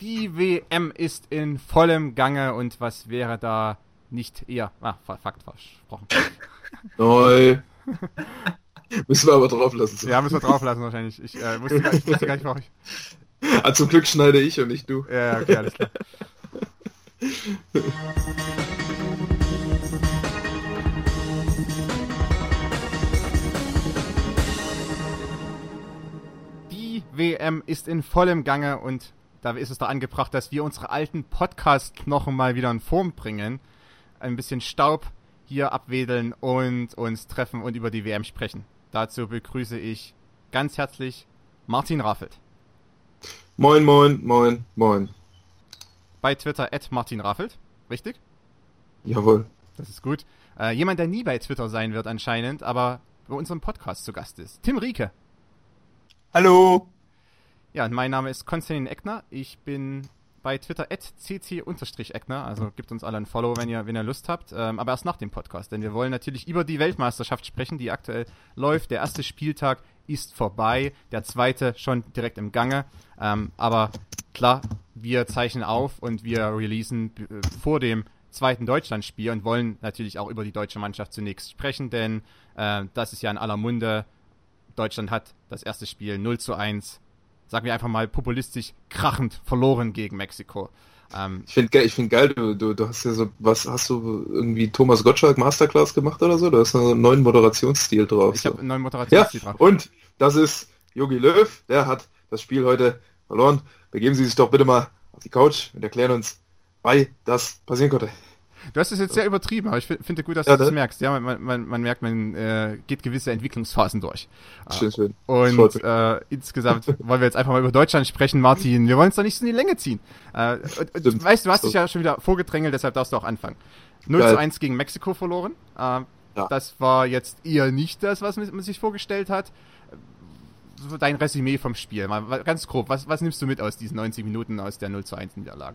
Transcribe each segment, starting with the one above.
Die WM ist in vollem Gange und was wäre da nicht eher... Fakt versprochen. Neu. Müssen wir aber drauf lassen. So. Ja, müssen wir drauf lassen wahrscheinlich. Ich wusste gar nicht, warum ich... Zum Glück schneide ich und nicht du. Ja, okay, alles klar. Die WM ist in vollem Gange und da ist es da angebracht, dass wir unsere alten Podcast-Knochen mal wieder in Form bringen, ein bisschen Staub hier abwedeln und uns treffen und über die WM sprechen. Dazu begrüße ich ganz herzlich Martin Raffelt. Moin, moin, moin, moin. Bei Twitter @MartinRaffelt, richtig? Jawohl. Das ist gut. Jemand, der nie bei Twitter sein wird anscheinend, aber bei unserem Podcast zu Gast ist. Tim Rieke. Hallo. Ja, und mein Name ist Konstantin Eckner. Ich bin bei Twitter @cc_Eckner, also gebt uns alle ein Follow, wenn ihr Lust habt, aber erst nach dem Podcast, denn wir wollen natürlich über die Weltmeisterschaft sprechen, die aktuell läuft. Der erste Spieltag ist vorbei, der zweite schon direkt im Gange, aber klar, wir zeichnen auf und wir releasen vor dem zweiten Deutschlandspiel und wollen natürlich auch über die deutsche Mannschaft zunächst sprechen, denn das ist ja in aller Munde. Deutschland hat das erste Spiel 0:1, sagen wir einfach mal populistisch, krachend verloren gegen Mexiko. Ich finde geil, du hast ja so, hast du irgendwie Thomas Gottschalk Masterclass gemacht oder so? Du hast einen neuen Moderationsstil drauf. Ich habe einen neuen Moderationsstil drauf. Und das ist Jogi Löw, der hat das Spiel heute verloren. Begeben Sie sich doch bitte mal auf die Couch und erklären uns, wie das passieren konnte. Du hast es jetzt sehr übertrieben, aber ich finde gut, dass du das merkst. Ja, man merkt, man geht gewisse Entwicklungsphasen durch. Schön. Und insgesamt wollen wir jetzt einfach mal über Deutschland sprechen, Martin. Wir wollen es doch nicht so in die Länge ziehen. Und weißt du, hast dich ja schon wieder vorgedrängelt, deshalb darfst du auch anfangen. 0:1 gegen Mexiko verloren. Das war jetzt eher nicht das, was man sich vorgestellt hat. So dein Resümee vom Spiel, mal ganz grob. Was nimmst du mit aus diesen 90 Minuten aus der 0:1 Niederlage?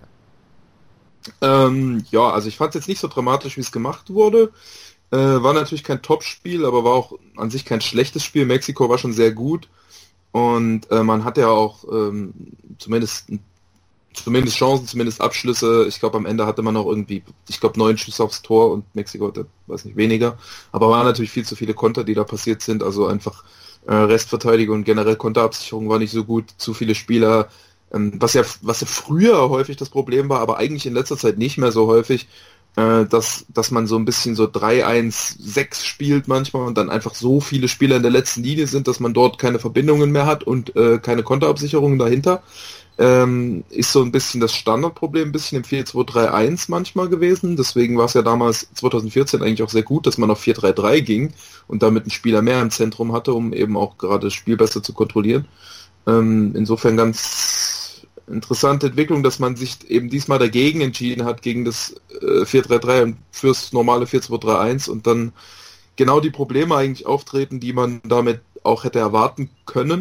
Also ich fand es jetzt nicht so dramatisch, wie es gemacht wurde. War natürlich kein Top-Spiel, aber war auch an sich kein schlechtes Spiel. Mexiko war schon sehr gut und man hatte ja auch zumindest Chancen, zumindest Abschlüsse. Ich glaube, am Ende hatte man auch irgendwie, 9 Schüsse aufs Tor und Mexiko hatte, weiß nicht, weniger. Aber waren natürlich viel zu viele Konter, die da passiert sind. Also einfach Restverteidigung und generell Konterabsicherung war nicht so gut. Zu viele Spieler. Was ja früher häufig das Problem war, aber eigentlich in letzter Zeit nicht mehr so häufig, dass man so ein bisschen so 3-1-6 spielt manchmal und dann einfach so viele Spieler in der letzten Linie sind, dass man dort keine Verbindungen mehr hat und keine Konterabsicherungen dahinter. Ist so ein bisschen das Standardproblem, ein bisschen im 4-2-3-1 manchmal gewesen. Deswegen war es ja damals 2014 eigentlich auch sehr gut, dass man auf 4-3-3 ging und damit einen Spieler mehr im Zentrum hatte, um eben auch gerade das Spiel besser zu kontrollieren. Insofern ganz interessante Entwicklung, dass man sich eben diesmal dagegen entschieden hat, gegen das 4-3-3 und fürs normale 4-2-3-1 und dann genau die Probleme eigentlich auftreten, die man damit auch hätte erwarten können.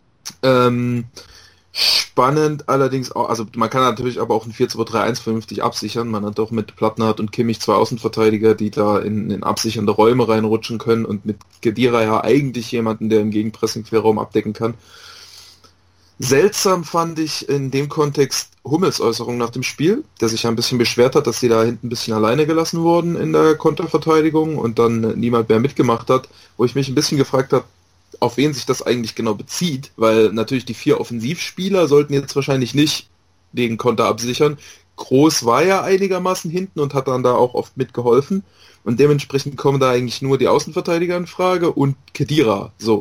Spannend allerdings auch, also man kann natürlich aber auch ein 4-2-3-1 vernünftig absichern. Man hat auch mit Plattenhardt und Kimmich 2 Außenverteidiger, die da in absichernde Räume reinrutschen können und mit Khedira ja eigentlich jemanden, der im Gegenpressing Querraum abdecken kann. Seltsam fand ich in dem Kontext Hummels Äußerung nach dem Spiel, der sich ja ein bisschen beschwert hat, dass sie da hinten ein bisschen alleine gelassen wurden in der Konterverteidigung und dann niemand mehr mitgemacht hat, wo ich mich ein bisschen gefragt habe, auf wen sich das eigentlich genau bezieht, weil natürlich die 4 Offensivspieler sollten jetzt wahrscheinlich nicht den Konter absichern. Groß war ja einigermaßen hinten und hat dann da auch oft mitgeholfen und dementsprechend kommen da eigentlich nur die Außenverteidiger in Frage und Khedira, so,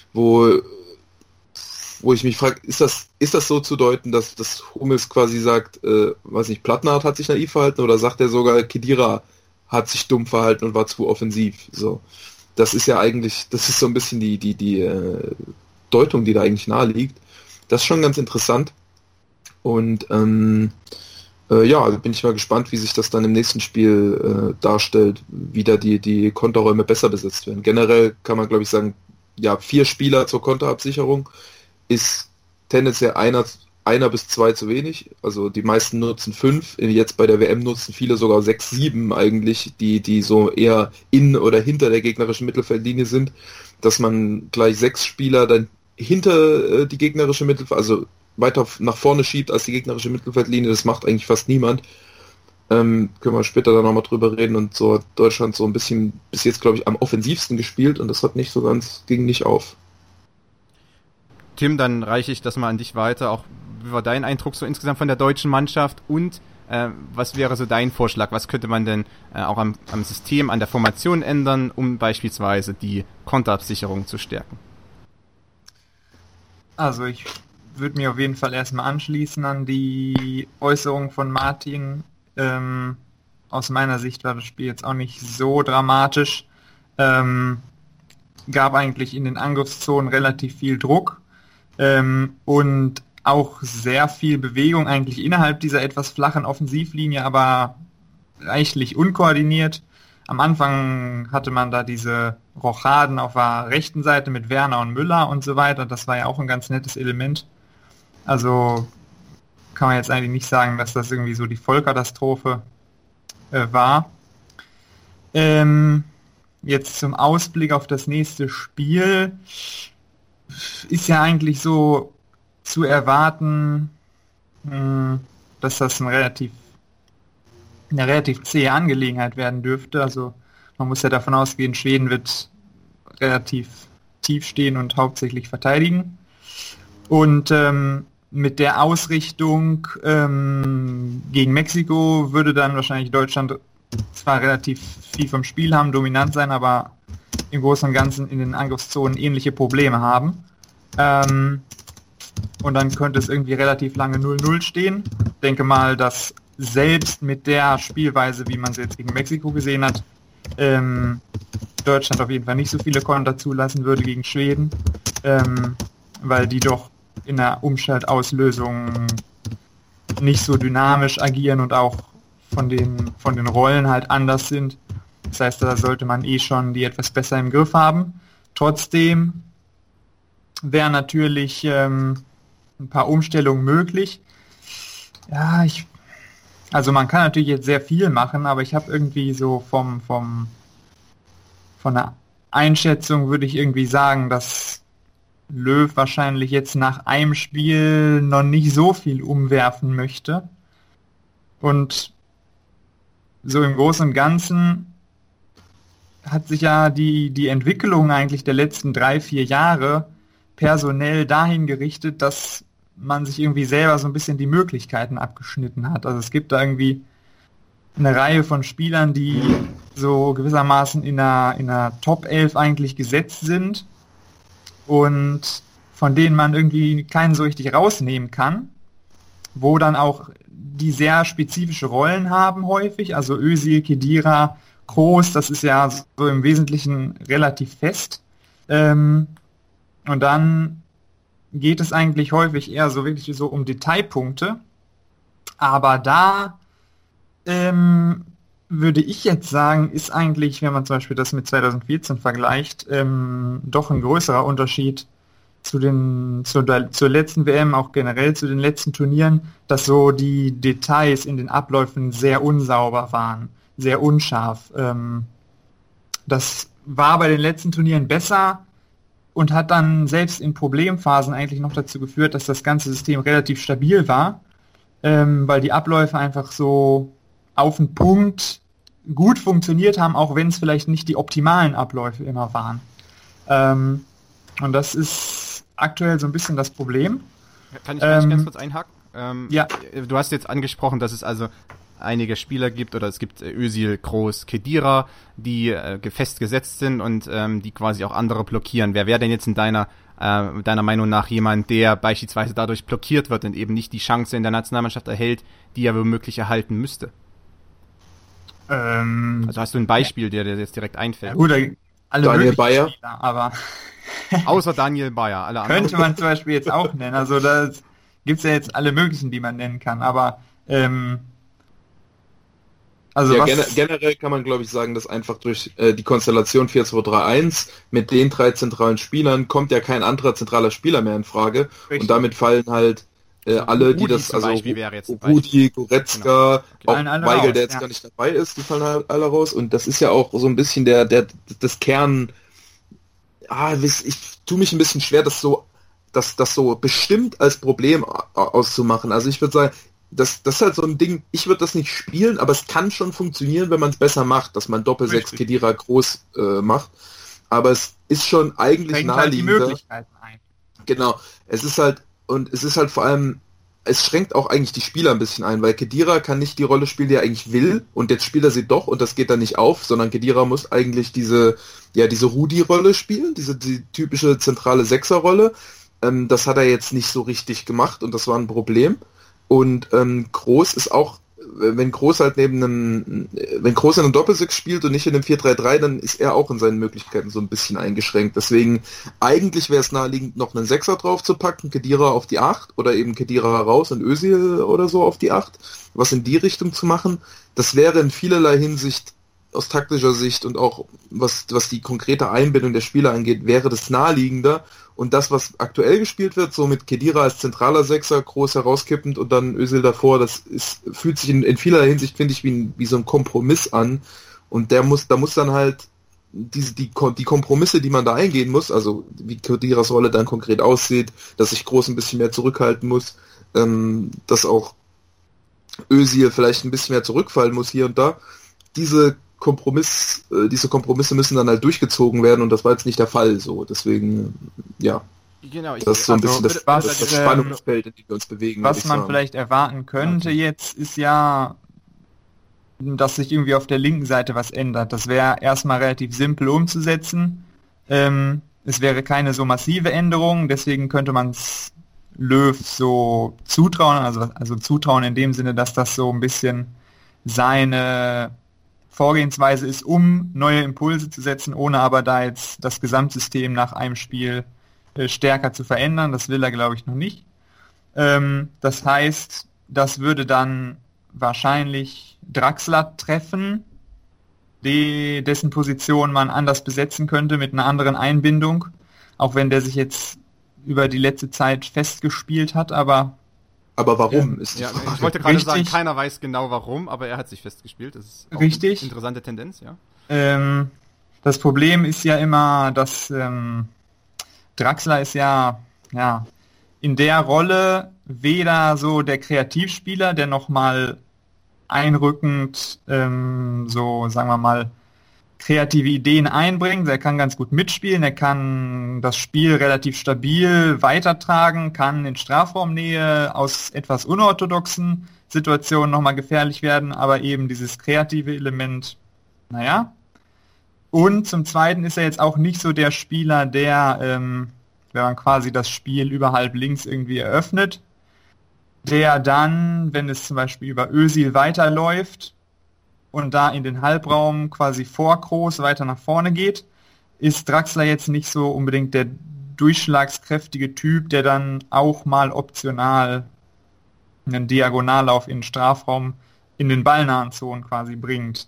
wo ich mich frage, ist das so zu deuten, dass das Hummels quasi sagt, weiß nicht, Plattenhardt hat sich naiv verhalten oder sagt er sogar, Khedira hat sich dumm verhalten und war zu offensiv, so. Das ist ja eigentlich, das ist so ein bisschen die Deutung, die da eigentlich nahe liegt. Das ist schon ganz interessant. Und also bin ich mal gespannt, wie sich das dann im nächsten Spiel darstellt, wie da die Konterräume besser besetzt werden. Generell kann man, glaube ich, sagen, ja, 4 Spieler zur Konterabsicherung ist tendenziell einer bis 2 zu wenig. Also die meisten nutzen 5. Jetzt bei der WM nutzen viele sogar 6, 7 eigentlich, die so eher in oder hinter der gegnerischen Mittelfeldlinie sind, dass man gleich 6 Spieler dann hinter die gegnerische Mittelfeld, also weiter nach vorne schiebt als die gegnerische Mittelfeldlinie. Das macht eigentlich fast niemand. Können wir später dann nochmal drüber reden. Und so hat Deutschland so ein bisschen bis jetzt, glaube ich, am offensivsten gespielt und das hat nicht so ganz, ging nicht auf. Tim, dann reiche ich das mal an dich weiter. Auch wie war dein Eindruck so insgesamt von der deutschen Mannschaft und was wäre so dein Vorschlag? Was könnte man denn auch am System, an der Formation ändern, um beispielsweise die Konterabsicherung zu stärken? Also ich würde mir auf jeden Fall erstmal anschließen an die Äußerung von Martin. Aus meiner Sicht war das Spiel jetzt auch nicht so dramatisch. Gab eigentlich in den Angriffszonen relativ viel Druck und auch sehr viel Bewegung eigentlich innerhalb dieser etwas flachen Offensivlinie, aber reichlich unkoordiniert. Am Anfang hatte man da diese Rochaden auf der rechten Seite mit Werner und Müller und so weiter. Das war ja auch ein ganz nettes Element. Also kann man jetzt eigentlich nicht sagen, dass das irgendwie so die Vollkatastrophe war. Jetzt zum Ausblick auf das nächste Spiel ist ja eigentlich so zu erwarten, dass das eine relativ zähe Angelegenheit werden dürfte. Also man muss ja davon ausgehen, Schweden wird relativ tief stehen und hauptsächlich verteidigen. Und mit der Ausrichtung gegen Mexiko würde dann wahrscheinlich Deutschland zwar relativ viel vom Spiel haben, dominant sein, aber im Großen und Ganzen in den Angriffszonen ähnliche Probleme haben. Und dann könnte es irgendwie relativ lange 0-0 stehen. Ich denke mal, dass selbst mit der Spielweise, wie man es jetzt gegen Mexiko gesehen hat, Deutschland auf jeden Fall nicht so viele Konter zulassen würde gegen Schweden, weil die doch in der Umschaltauslösung nicht so dynamisch agieren und auch von den Rollen halt anders sind. Das heißt, da sollte man schon die etwas besser im Griff haben. Trotzdem wäre natürlich ein paar Umstellungen möglich. Ja, also man kann natürlich jetzt sehr viel machen, aber ich habe irgendwie so von der Einschätzung würde ich irgendwie sagen, dass Löw wahrscheinlich jetzt nach einem Spiel noch nicht so viel umwerfen möchte. Und so im Großen und Ganzen hat sich ja die Entwicklung eigentlich der letzten 3-4 Jahre personell dahin gerichtet, dass man sich irgendwie selber so ein bisschen die Möglichkeiten abgeschnitten hat. Also es gibt da irgendwie eine Reihe von Spielern, die so gewissermaßen in einer Top 11 eigentlich gesetzt sind und von denen man irgendwie keinen so richtig rausnehmen kann, wo dann auch die sehr spezifische Rollen haben häufig, also Özil, Khedira, Kroos, das ist ja so im Wesentlichen relativ fest. Und dann geht es eigentlich häufig eher so wirklich so um Detailpunkte. Aber da würde ich jetzt sagen, ist eigentlich, wenn man zum Beispiel das mit 2014 vergleicht, doch ein größerer Unterschied zur letzten WM, auch generell zu den letzten Turnieren, dass so die Details in den Abläufen sehr unsauber waren, sehr unscharf. Das war bei den letzten Turnieren besser und hat dann selbst in Problemphasen eigentlich noch dazu geführt, dass das ganze System relativ stabil war, weil die Abläufe einfach so auf den Punkt gut funktioniert haben, auch wenn es vielleicht nicht die optimalen Abläufe immer waren. Und das ist aktuell so ein bisschen das Problem. Kann ich ganz kurz einhaken? Ja. Du hast jetzt angesprochen, dass es also einige Spieler gibt, oder es gibt Özil, Kroos, Khedira, die fest gesetzt sind und die quasi auch andere blockieren. Wer wäre denn jetzt in deiner Meinung nach jemand, der beispielsweise dadurch blockiert wird und eben nicht die Chance in der Nationalmannschaft erhält, die er womöglich erhalten müsste? Also hast du ein Beispiel, der dir jetzt direkt einfällt? Ja, gut, alle Daniel Bayer. Spieler, aber außer Daniel Bayer, alle anderen. Könnte man zum Beispiel jetzt auch nennen. Also da gibt es ja jetzt alle möglichen, die man nennen kann. Aber also ja, generell kann man, glaube ich, sagen, dass einfach durch die Konstellation 4-2-3-1 mit den 3 zentralen Spielern kommt ja kein anderer zentraler Spieler mehr in Frage. Richtig. Und damit fallen halt alle, Rudi die das, also Rudi, Goretzka, genau. auch Weigel, der jetzt gar nicht dabei ist, die fallen halt alle raus. Und das ist ja auch so ein bisschen das Kern. Ich tue mich ein bisschen schwer, das so das so bestimmt als Problem auszumachen. Also ich würde sagen, das ist halt so ein Ding, ich würde das nicht spielen, aber es kann schon funktionieren, wenn man es besser macht, dass man Doppel-6 Khedira groß macht. Aber es ist schon eigentlich naheliegender. Halt die Möglichkeiten ein. Genau. Es ist halt vor allem, es schränkt auch eigentlich die Spieler ein bisschen ein, weil Khedira kann nicht die Rolle spielen, die er eigentlich will, und jetzt spielt er sie doch und das geht dann nicht auf, sondern Khedira muss eigentlich diese Rudi-Rolle spielen, die typische zentrale Sechser-Rolle. Das hat er jetzt nicht so richtig gemacht und das war ein Problem. Und Groß ist auch, wenn Groß in einem Doppelsechs spielt und nicht in einem 4-3-3, dann ist er auch in seinen Möglichkeiten so ein bisschen eingeschränkt. Deswegen, eigentlich wäre es naheliegend, noch einen Sechser drauf zu packen, Khedira auf die 8 oder eben Khedira raus und Özil oder so auf die 8, was in die Richtung zu machen. Das wäre in vielerlei Hinsicht, aus taktischer Sicht und auch was die konkrete Einbindung der Spieler angeht, wäre das naheliegender. Und das, was aktuell gespielt wird, so mit Khedira als zentraler Sechser, groß herauskippend und dann Özil davor, fühlt sich in vielerlei Hinsicht, finde ich, wie so ein Kompromiss an. Und da muss dann halt die Kompromisse, die man da eingehen muss, also wie Khediras Rolle dann konkret aussieht, dass sich Groß ein bisschen mehr zurückhalten muss, dass auch Özil vielleicht ein bisschen mehr zurückfallen muss hier und da. Diese Kompromisse müssen dann halt durchgezogen werden und das war jetzt nicht der Fall so. Deswegen, ja. Genau, das ist so ein bisschen das Spannungsfeld, in dem wir uns bewegen. Was man vielleicht erwarten könnte jetzt, ist ja, dass sich irgendwie auf der linken Seite was ändert. Das wäre erstmal relativ simpel umzusetzen. Es wäre keine so massive Änderung, deswegen könnte man es Löw so zutrauen, also zutrauen in dem Sinne, dass das so ein bisschen seine Vorgehensweise ist, um neue Impulse zu setzen, ohne aber da jetzt das Gesamtsystem nach einem Spiel stärker zu verändern. Das will er, glaube ich, noch nicht. Das heißt, das würde dann wahrscheinlich Draxler treffen, dessen Position man anders besetzen könnte mit einer anderen Einbindung, auch wenn der sich jetzt über die letzte Zeit festgespielt hat, aber warum ist ja, ich wollte gerade sagen, keiner weiß genau warum, aber er hat sich festgespielt. Das ist auch richtig. Eine interessante Tendenz, ja. Das Problem ist ja immer, dass Draxler ist ja in der Rolle weder so der Kreativspieler, der nochmal einrückend so, sagen wir mal, kreative Ideen einbringt. Er kann ganz gut mitspielen, er kann das Spiel relativ stabil weitertragen, kann in Strafraumnähe aus etwas unorthodoxen Situationen nochmal gefährlich werden, aber eben dieses kreative Element, naja. Und zum Zweiten ist er jetzt auch nicht so der Spieler, der, wenn man quasi das Spiel über halb links irgendwie eröffnet, der dann, wenn es zum Beispiel über Özil weiterläuft, und da in den Halbraum quasi vor Kroos weiter nach vorne geht, ist Draxler jetzt nicht so unbedingt der durchschlagskräftige Typ, der dann auch mal optional einen Diagonallauf in den Strafraum in den ballnahen Zonen quasi bringt.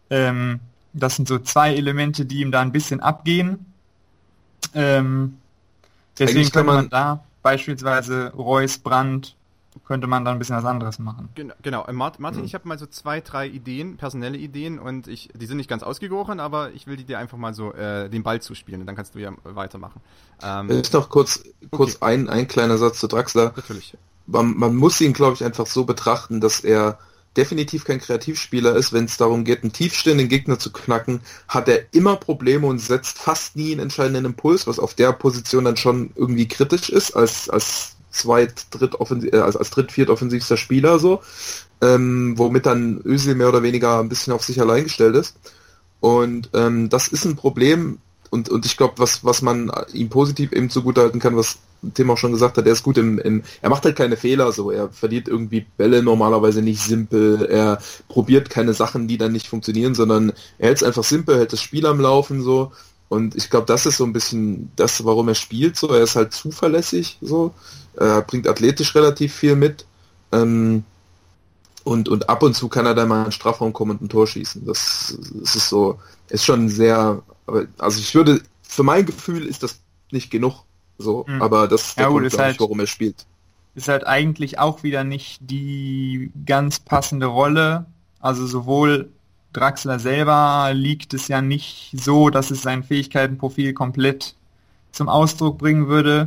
Das sind so zwei Elemente, die ihm da ein bisschen abgehen. Deswegen könnte man da beispielsweise Reus, Brandt, könnte man dann ein bisschen was anderes machen. Genau. Martin, ich habe mal so 2, 3 Ideen, personelle Ideen, und die sind nicht ganz ausgegoren, aber ich will dir einfach mal so den Ball zuspielen und dann kannst du ja weitermachen. Ist noch kurz okay. ein kleiner Satz zu Draxler. Natürlich. Man muss ihn, glaube ich, einfach so betrachten, dass er definitiv kein Kreativspieler ist. Wenn es darum geht, einen tiefstehenden Gegner zu knacken, hat er immer Probleme und setzt fast nie einen entscheidenden Impuls, was auf der Position dann schon irgendwie kritisch ist, als dritt-viertoffensivster Spieler so, womit dann Özil mehr oder weniger ein bisschen auf sich allein gestellt ist. Und das ist ein Problem, und ich glaube, was man ihm positiv eben zugutehalten kann, was Tim auch schon gesagt hat, er ist gut er macht halt keine Fehler, so, er verliert irgendwie Bälle normalerweise nicht simpel, er probiert keine Sachen, die dann nicht funktionieren, sondern er hält es einfach simpel, hält das Spiel am Laufen, so. Und ich glaube, das ist so ein bisschen das, warum er spielt, so, er ist halt zuverlässig, so. Er bringt athletisch relativ viel mit, und ab und zu kann er dann mal in den Strafraum kommen und ein Tor schießen. Das ist so, ist schon sehr, also für mein Gefühl ist das nicht genug, so, aber das ist der Grund, glaube ich, warum er spielt. Ist halt eigentlich auch wieder nicht die ganz passende Rolle, also sowohl Draxler selber liegt es ja nicht so, dass es sein Fähigkeitenprofil komplett zum Ausdruck bringen würde.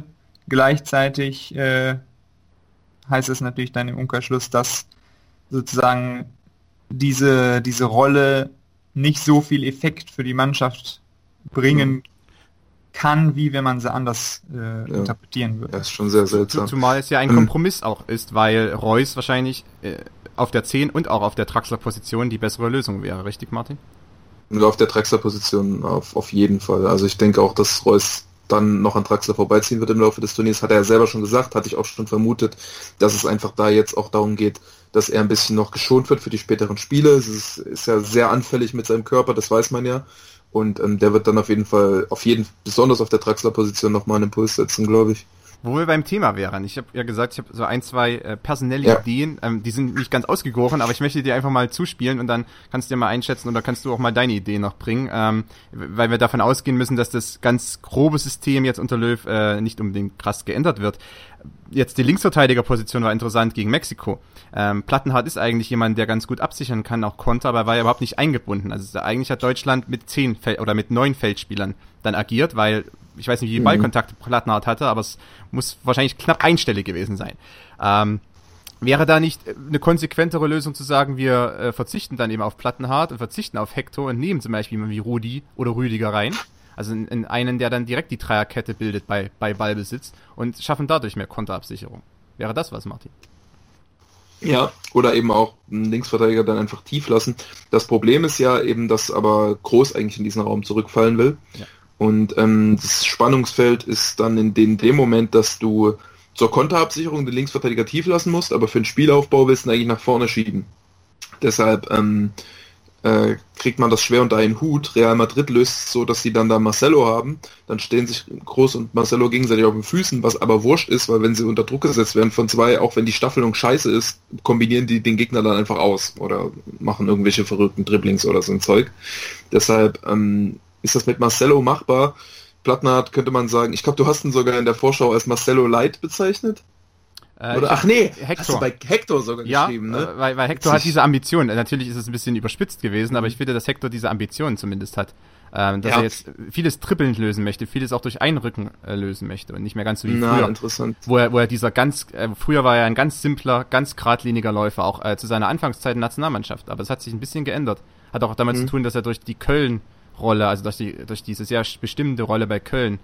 Gleichzeitig heißt es natürlich dann im Umkehrschluss, dass sozusagen diese Rolle nicht so viel Effekt für die Mannschaft bringen kann, wie wenn man sie anders interpretieren würde. Das ist schon sehr seltsam. Zumal es ja ein Kompromiss auch ist, weil Reus wahrscheinlich auf der 10 und auch auf der Draxler-Position die bessere Lösung wäre, richtig, Martin? Und auf der Draxler-Position auf jeden Fall. Also ich denke auch, dass Reus dann noch an Draxler vorbeiziehen wird im Laufe des Turniers. Hat er ja selber schon gesagt, hatte ich auch schon vermutet, dass es einfach da jetzt auch darum geht, dass er ein bisschen noch geschont wird für die späteren Spiele. Es ist ja sehr anfällig mit seinem Körper, das weiß man ja. Und der wird dann auf jeden Fall, besonders auf der Draxler-Position nochmal einen Impuls setzen, glaube ich. Wo wir beim Thema wären. Ich habe ja gesagt, ich habe so 1, 2 personelle Ideen, die sind nicht ganz ausgegoren, aber ich möchte dir einfach mal zuspielen und dann kannst du dir mal einschätzen oder kannst du auch mal deine Ideen noch bringen, weil wir davon ausgehen müssen, dass das ganz grobe System jetzt unter Löw nicht unbedingt krass geändert wird. Jetzt die Linksverteidigerposition war interessant gegen Mexiko. Plattenhardt ist eigentlich jemand, der ganz gut absichern kann, auch Konter, aber er war ja überhaupt nicht eingebunden. Also eigentlich hat Deutschland mit 9 Feldspielern dann agiert, weil ich weiß nicht, wie viel Ballkontakt Plattenhardt hatte, aber es muss wahrscheinlich knapp einstellig gewesen sein. Wäre da nicht eine konsequentere Lösung zu sagen, wir verzichten dann eben auf Plattenhardt und verzichten auf Hector und nehmen zum Beispiel jemanden wie Rudi oder Rüdiger rein? Also in einen, der dann direkt die Dreierkette bildet bei Ballbesitz und schaffen dadurch mehr Konterabsicherung. Wäre das was, Martin? Ja, oder eben auch einen Linksverteidiger dann einfach tief lassen. Das Problem ist ja eben, dass aber Groß eigentlich in diesen Raum zurückfallen will. Ja. Und das Spannungsfeld ist dann in dem Moment, dass du zur Konterabsicherung den Linksverteidiger tief lassen musst, aber für den Spielaufbau willst du ihn eigentlich nach vorne schieben. Deshalb kriegt man das schwer unter einen Hut. Real Madrid löst so, dass sie dann da Marcelo haben. Dann stehen sich Groß und Marcelo gegenseitig auf den Füßen, was aber wurscht ist, weil wenn sie unter Druck gesetzt werden von zwei, auch wenn die Staffelung scheiße ist, kombinieren die den Gegner dann einfach aus oder machen irgendwelche verrückten Dribblings oder so ein Zeug. Deshalb ist das mit Marcelo machbar. Plattenhardt könnte man sagen, ich glaube, du hast ihn sogar in der Vorschau als Marcelo Light bezeichnet. Oder, ach nee, Hector. Hast du bei Hector sogar geschrieben, ne? Weil Hector hat diese Ambition. Natürlich ist es ein bisschen überspitzt gewesen, aber ich finde, dass Hector diese Ambition zumindest hat. Dass er jetzt vieles trippelnd lösen möchte, vieles auch durch Einrücken lösen möchte und nicht mehr ganz so wie früher. Interessant. Wo er dieser früher war er ein ganz simpler, ganz geradliniger Läufer, auch zu seiner Anfangszeit in der Nationalmannschaft. Aber es hat sich ein bisschen geändert. Hat auch damit zu tun, dass er durch die Köln-Rolle, also durch diese sehr bestimmte Rolle bei Köln,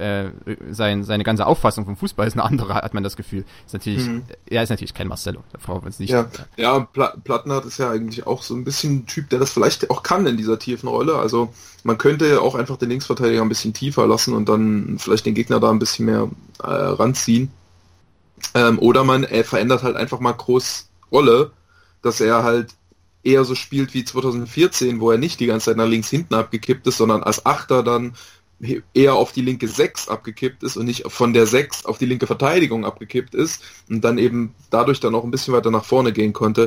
seine ganze Auffassung vom Fußball ist eine andere, hat man das Gefühl. Er ist natürlich kein Marcelo, da brauchen wir uns nicht. Ja, Plattenhardt ist ja eigentlich auch so ein bisschen ein Typ, der das vielleicht auch kann in dieser tiefen Rolle. Also man könnte auch einfach den Linksverteidiger ein bisschen tiefer lassen und dann vielleicht den Gegner da ein bisschen mehr ranziehen. Oder man verändert halt einfach mal Groß Rolle, dass er halt eher so spielt wie 2014, wo er nicht die ganze Zeit nach links hinten abgekippt ist, sondern als Achter dann eher auf die linke 6 abgekippt ist und nicht von der 6 auf die linke Verteidigung abgekippt ist und dann eben dadurch dann auch ein bisschen weiter nach vorne gehen konnte.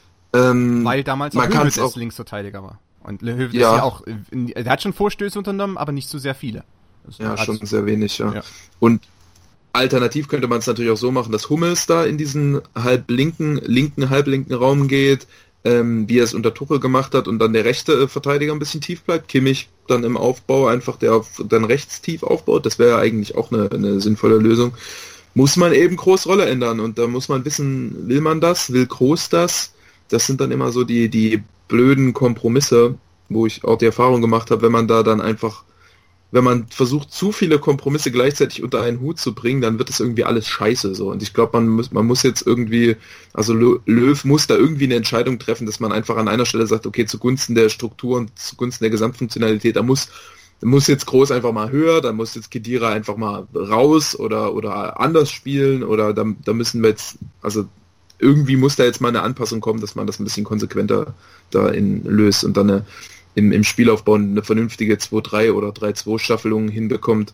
Weil damals auch Höwedes als Linksverteidiger war. Und Höwedes ja auch, er hat schon Vorstöße unternommen, aber nicht so sehr viele. Ja, schon sehr wenig, ja. Und alternativ könnte man es natürlich auch so machen, dass Hummels da in diesen halblinken Raum geht, wie er es unter Tuchel gemacht hat und dann der rechte Verteidiger ein bisschen tief bleibt. Kimmich dann im Aufbau einfach, der dann rechts tief aufbaut. Das wäre eigentlich auch eine sinnvolle Lösung. Muss man eben Groß Rolle ändern und da muss man wissen, will man das, will Groß das? Das sind dann immer so die blöden Kompromisse, wo ich auch die Erfahrung gemacht habe, wenn man da dann einfach, wenn man versucht, zu viele Kompromisse gleichzeitig unter einen Hut zu bringen, dann wird es irgendwie alles scheiße so. Und ich glaube, man muss jetzt irgendwie, also Löw muss da irgendwie eine Entscheidung treffen, dass man einfach an einer Stelle sagt, okay, zugunsten der Struktur und zugunsten der Gesamtfunktionalität, da muss jetzt Groß einfach mal höher, da muss jetzt Khedira einfach mal raus oder anders spielen oder da müssen wir jetzt, also irgendwie muss da jetzt mal eine Anpassung kommen, dass man das ein bisschen konsequenter da löst und dann im Spielaufbau eine vernünftige 2-3 oder 3-2 Staffelung hinbekommt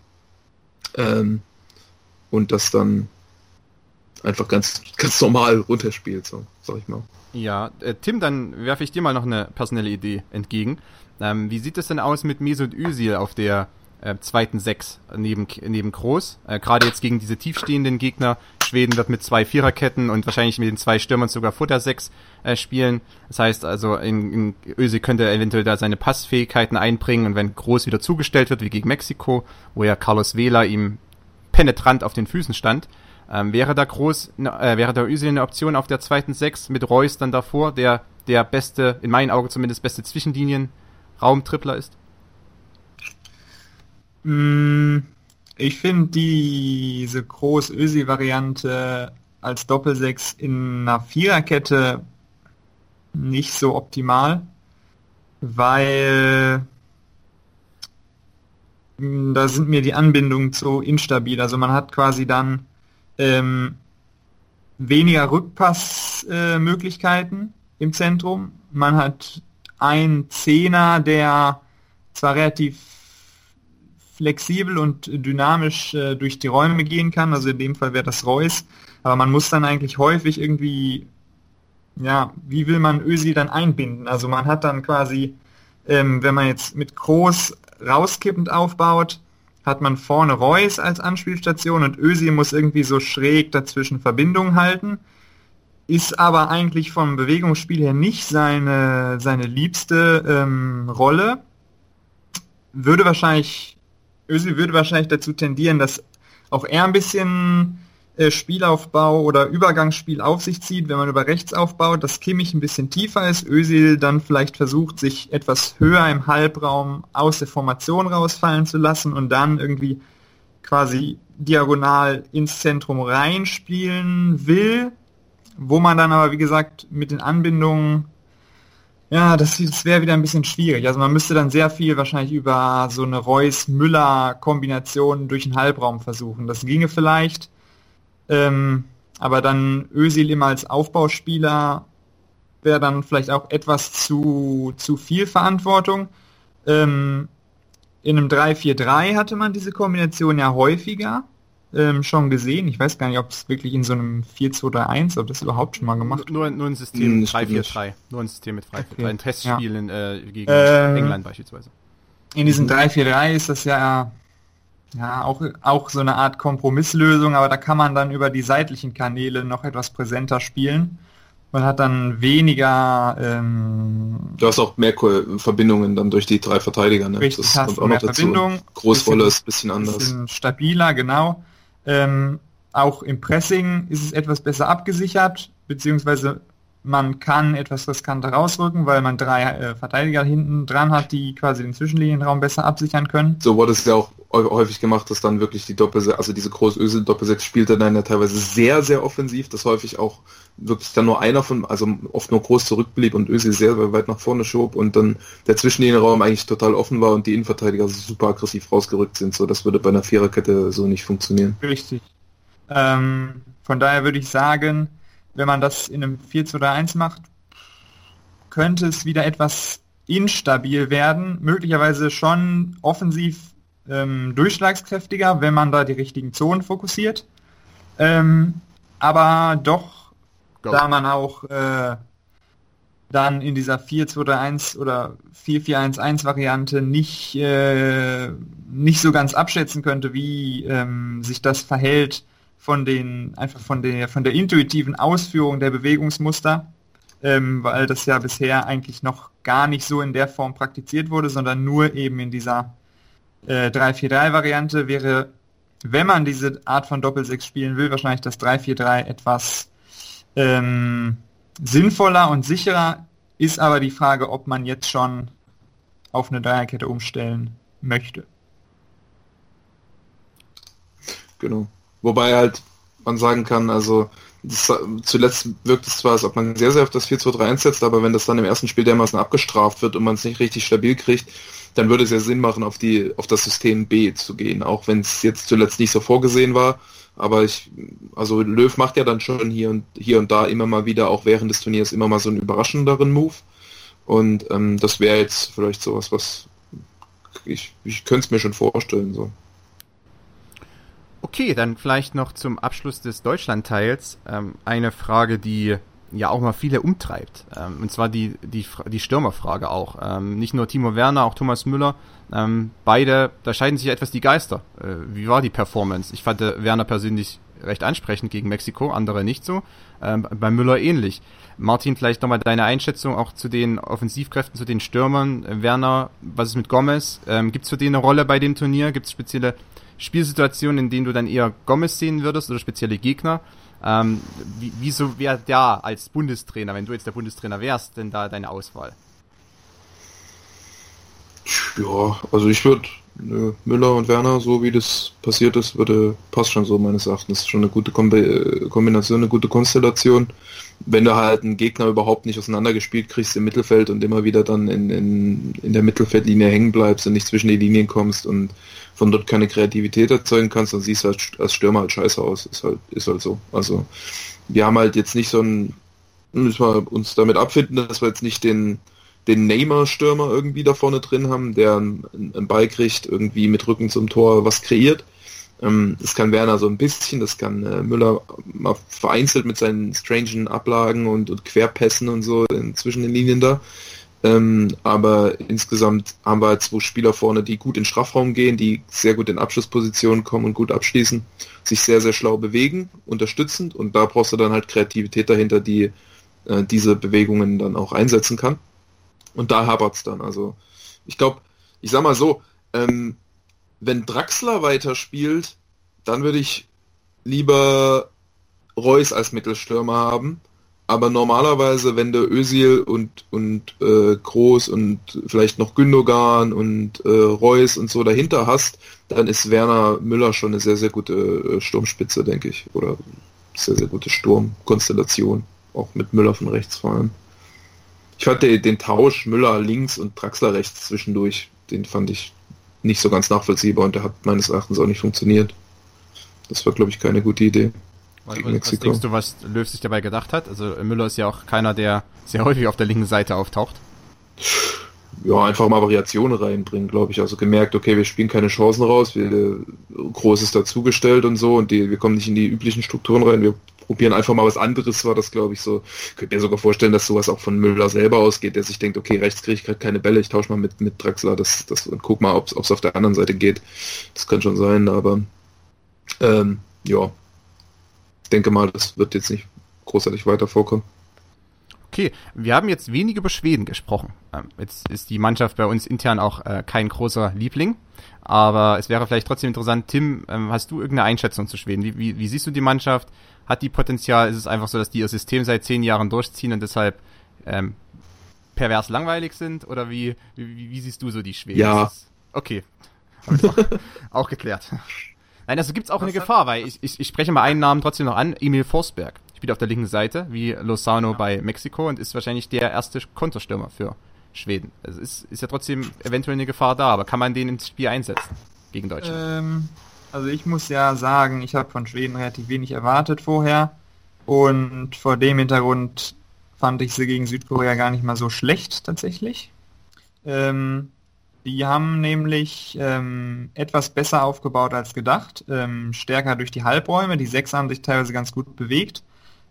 und das dann einfach ganz normal runterspielt, so sag ich mal. Ja, Tim, dann werfe ich dir mal noch eine personelle Idee entgegen. Wie sieht es denn aus mit Mesut Özil auf der zweiten 6 neben Groß? Gerade jetzt gegen diese tiefstehenden Gegner. Schweden wird mit 2 Viererketten und wahrscheinlich mit den 2 Stürmern sogar vor der 6 spielen. Das heißt also, in Özil könnte eventuell da seine Passfähigkeiten einbringen und wenn Groß wieder zugestellt wird, wie gegen Mexiko, wo ja Carlos Vela ihm penetrant auf den Füßen stand. Wäre da Özil eine Option auf der zweiten 6 mit Reus dann davor, der beste, in meinen Augen zumindest beste Zwischenlinien-Raumtrippler ist? Ich finde diese Kroos-Özil-Variante als Doppelsechs in einer Viererkette nicht so optimal, weil da sind mir die Anbindungen zu instabil. Also man hat quasi dann weniger Rückpassmöglichkeiten im Zentrum. Man hat einen Zehner, der zwar relativ flexibel und dynamisch durch die Räume gehen kann, also in dem Fall wäre das Reus, aber man muss dann eigentlich häufig irgendwie, ja, wie will man Özil dann einbinden? Also man hat dann quasi, wenn man jetzt mit Kroos rauskippend aufbaut, hat man vorne Reus als Anspielstation und Özil muss irgendwie so schräg dazwischen Verbindungen halten, ist aber eigentlich vom Bewegungsspiel her nicht seine liebste Rolle. Özil würde wahrscheinlich dazu tendieren, dass auch er ein bisschen Spielaufbau oder Übergangsspiel auf sich zieht, wenn man über rechts aufbaut, dass Kimmich ein bisschen tiefer ist, Özil dann vielleicht versucht, sich etwas höher im Halbraum aus der Formation rausfallen zu lassen und dann irgendwie quasi diagonal ins Zentrum reinspielen will, wo man dann aber, wie gesagt, mit den Anbindungen, ja, das wäre wieder ein bisschen schwierig. Also man müsste dann sehr viel wahrscheinlich über so eine Reus-Müller-Kombination durch den Halbraum versuchen. Das ginge vielleicht, aber dann Özil immer als Aufbauspieler wäre dann vielleicht auch etwas zu viel Verantwortung. In einem 3-4-3 hatte man diese Kombination ja häufiger schon gesehen. Ich weiß gar nicht, ob es wirklich in so einem 4-2-3-1, ob das überhaupt schon mal gemacht Nur ein System mit 3-4-3. Nur ein System mit 3-4-3. Okay. Ein Testspiel gegen England beispielsweise. In diesem 3-4-3 ist das ja auch so eine Art Kompromisslösung, aber da kann man dann über die seitlichen Kanäle noch etwas präsenter spielen. Man hat dann weniger... du hast auch mehr Verbindungen dann durch die 3 Verteidiger. Ne? Richtig, das hast kommt auch mehr noch dazu. Verbindung. Großrolle ist ein bisschen anders. Bisschen stabiler, genau. Auch im Pressing ist es etwas besser abgesichert, beziehungsweise man kann etwas riskanter rausrücken, weil man 3 Verteidiger hinten dran hat, die quasi den Zwischenlinienraum besser absichern können. So wurde es ja auch häufig gemacht, dass dann wirklich die also diese Kroos-Özil-Doppelsechs spielte dann ja teilweise sehr, sehr offensiv, dass häufig auch wirklich dann nur einer also oft nur Kroos zurückblieb und Özil sehr, sehr weit nach vorne schob und dann der Zwischenlinienraum eigentlich total offen war und die Innenverteidiger super aggressiv rausgerückt sind. So, das würde bei einer Viererkette so nicht funktionieren. Richtig. Von daher würde ich sagen, wenn man das in einem 4-2-3-1 macht, könnte es wieder etwas instabil werden, möglicherweise schon offensiv durchschlagskräftiger, wenn man da die richtigen Zonen fokussiert. Aber doch, da man auch dann in dieser 4-2-3-1 oder 4-4-1-1 Variante nicht so ganz abschätzen könnte, wie sich das verhält von der intuitiven Ausführung der Bewegungsmuster, weil das ja bisher eigentlich noch gar nicht so in der Form praktiziert wurde, sondern nur eben in dieser 3-4-3-Variante wäre, wenn man diese Art von Doppelsechs spielen will, wahrscheinlich das 3-4-3 etwas sinnvoller und sicherer, ist aber die Frage, ob man jetzt schon auf eine Dreierkette umstellen möchte. Genau. Wobei halt man sagen kann, also zuletzt wirkt es zwar, als ob man sehr, sehr auf das 4-2-3-1 setzt, aber wenn das dann im ersten Spiel dermaßen abgestraft wird und man es nicht richtig stabil kriegt, dann würde es ja Sinn machen, auf das System B zu gehen, auch wenn es jetzt zuletzt nicht so vorgesehen war. Aber also Löw macht ja dann schon hier und da immer mal wieder, auch während des Turniers, immer mal so einen überraschenderen Move. Und das wäre jetzt vielleicht sowas, was ich könnte es mir schon vorstellen. So. Okay, dann vielleicht noch zum Abschluss des Deutschland-Teils eine Frage, die ja auch mal viele umtreibt. Und zwar die Stürmerfrage auch. Nicht nur Timo Werner, auch Thomas Müller. Beide, da scheiden sich etwas die Geister. Wie war die Performance? Ich fand Werner persönlich recht ansprechend gegen Mexiko, andere nicht so. Bei Müller ähnlich. Martin, vielleicht nochmal deine Einschätzung auch zu den Offensivkräften, zu den Stürmern. Werner, was ist mit Gomez? Gibt es für den eine Rolle bei dem Turnier? Gibt es spezielle Spielsituationen, in denen du dann eher Gomez sehen würdest oder spezielle Gegner? Wieso wäre da als Bundestrainer, wenn du jetzt der Bundestrainer wärst, denn da deine Auswahl? Ja, also ich würde Müller und Werner, so wie das passiert ist, passt schon so meines Erachtens. Schon eine gute Kombination, eine gute Konstellation. Wenn du halt einen Gegner überhaupt nicht auseinandergespielt kriegst im Mittelfeld und immer wieder dann in der Mittelfeldlinie hängen bleibst und nicht zwischen die Linien kommst und von dort keine Kreativität erzeugen kannst, dann siehst du halt als Stürmer halt scheiße aus. Ist halt so. Also wir haben halt jetzt nicht müssen wir uns damit abfinden, dass wir jetzt nicht den Neymar-Stürmer irgendwie da vorne drin haben, der einen Ball kriegt, irgendwie mit Rücken zum Tor was kreiert. Das kann Werner so ein bisschen, das kann Müller mal vereinzelt mit seinen strangen Ablagen und Querpässen und so zwischen den Linien da. Aber insgesamt haben wir halt 2 Spieler vorne, die gut in den Strafraum gehen, die sehr gut in Abschlusspositionen kommen und gut abschließen, sich sehr, sehr schlau bewegen, unterstützend, und da brauchst du dann halt Kreativität dahinter, die diese Bewegungen dann auch einsetzen kann. Und da hapert's dann. Also ich glaube, ich sag mal so, wenn Draxler weiterspielt, dann würde ich lieber Reus als Mittelstürmer haben. Aber normalerweise, wenn du Özil und Kroos und vielleicht noch Gündogan und Reus und so dahinter hast, dann ist Werner Müller schon eine sehr, sehr gute Sturmspitze, denke ich. Oder sehr, sehr gute Sturmkonstellation. Auch mit Müller von rechts vor allem. Ich fand den Tausch Müller links und Draxler rechts zwischendurch, den fand ich nicht so ganz nachvollziehbar und der hat meines Erachtens auch nicht funktioniert. Das war, glaube ich, keine gute Idee. Was denkst du, was Löw sich dabei gedacht hat? Also Müller ist ja auch keiner, der sehr häufig auf der linken Seite auftaucht. Ja, einfach mal Variationen reinbringen, glaube ich. Also gemerkt, okay, wir spielen keine Chancen raus, Groß ist dazugestellt und so und wir kommen nicht in die üblichen Strukturen rein, wir probieren einfach mal was anderes, war das, glaube ich, so. Ich könnte mir sogar vorstellen, dass sowas auch von Müller selber ausgeht, der sich denkt, okay, rechts kriege ich gerade keine Bälle, ich tausche mal mit Draxler und guck mal, ob es auf der anderen Seite geht. Das kann schon sein, aber ja, ich denke mal, das wird jetzt nicht großartig weiter vorkommen. Okay, wir haben jetzt wenig über Schweden gesprochen. Jetzt ist die Mannschaft bei uns intern auch kein großer Liebling, aber es wäre vielleicht trotzdem interessant, Tim, hast du irgendeine Einschätzung zu Schweden? Wie siehst du die Mannschaft? Hat die Potenzial? Ist es einfach so, dass die ihr System seit 10 Jahren durchziehen und deshalb pervers langweilig sind? Oder wie siehst du so die Schweden? Ja. Okay, auch geklärt. Nein, also gibt's auch eine Gefahr, weil ich spreche mal einen Namen trotzdem noch an, Emil Forsberg. Spielt auf der linken Seite, wie Lozano bei Mexiko und ist wahrscheinlich der erste Konterstürmer für Schweden. Also ist ja trotzdem eventuell eine Gefahr da, aber kann man den ins Spiel einsetzen gegen Deutschland? Also ich muss ja sagen, ich habe von Schweden relativ wenig erwartet vorher und vor dem Hintergrund fand ich sie gegen Südkorea gar nicht mal so schlecht tatsächlich. Die haben nämlich etwas besser aufgebaut als gedacht, stärker durch die Halbräume, die Sechs haben sich teilweise ganz gut bewegt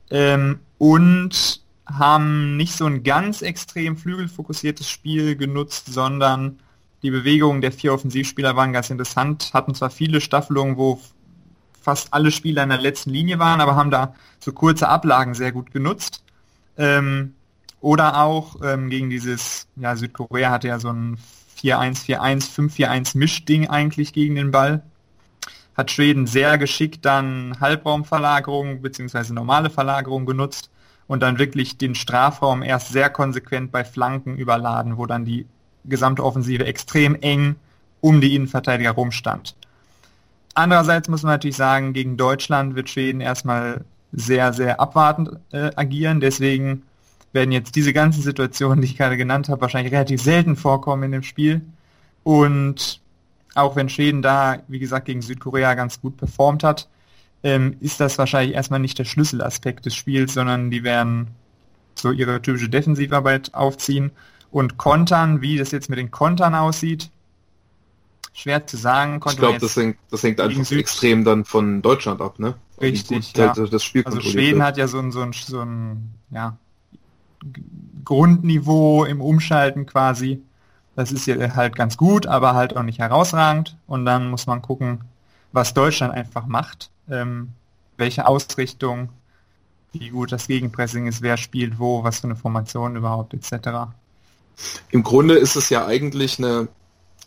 und haben nicht so ein ganz extrem flügelfokussiertes Spiel genutzt, sondern die Bewegungen der 4 Offensivspieler waren ganz interessant, hatten zwar viele Staffelungen, wo fast alle Spieler in der letzten Linie waren, aber haben da so kurze Ablagen sehr gut genutzt. Oder auch gegen dieses, ja, Südkorea hatte ja so ein 4-1-4-1, 5-4-1 Mischding eigentlich gegen den Ball. Hat Schweden sehr geschickt dann Halbraumverlagerung bzw. normale Verlagerung genutzt und dann wirklich den Strafraum erst sehr konsequent bei Flanken überladen, wo dann die gesamte Offensive extrem eng um die Innenverteidiger rumstand. Andererseits muss man natürlich sagen, gegen Deutschland wird Schweden erstmal sehr, sehr abwartend agieren, deswegen werden jetzt diese ganzen Situationen, die ich gerade genannt habe, wahrscheinlich relativ selten vorkommen in dem Spiel. Und auch wenn Schweden da, wie gesagt, gegen Südkorea ganz gut performt hat, ist das wahrscheinlich erstmal nicht der Schlüsselaspekt des Spiels, sondern die werden so ihre typische Defensivarbeit aufziehen und kontern. Wie das jetzt mit den Kontern aussieht, schwer zu sagen. Ich glaube, das hängt einfach extrem dann von Deutschland ab, ne? Richtig, ja. Das Spiel also Schweden hat ja so ein ja, Grundniveau im Umschalten quasi. Das ist ja halt ganz gut, aber halt auch nicht herausragend. Und dann muss man gucken, was Deutschland einfach macht. Welche Ausrichtung, wie gut das Gegenpressing ist, wer spielt wo, was für eine Formation überhaupt, etc. Im Grunde ist es ja eigentlich eine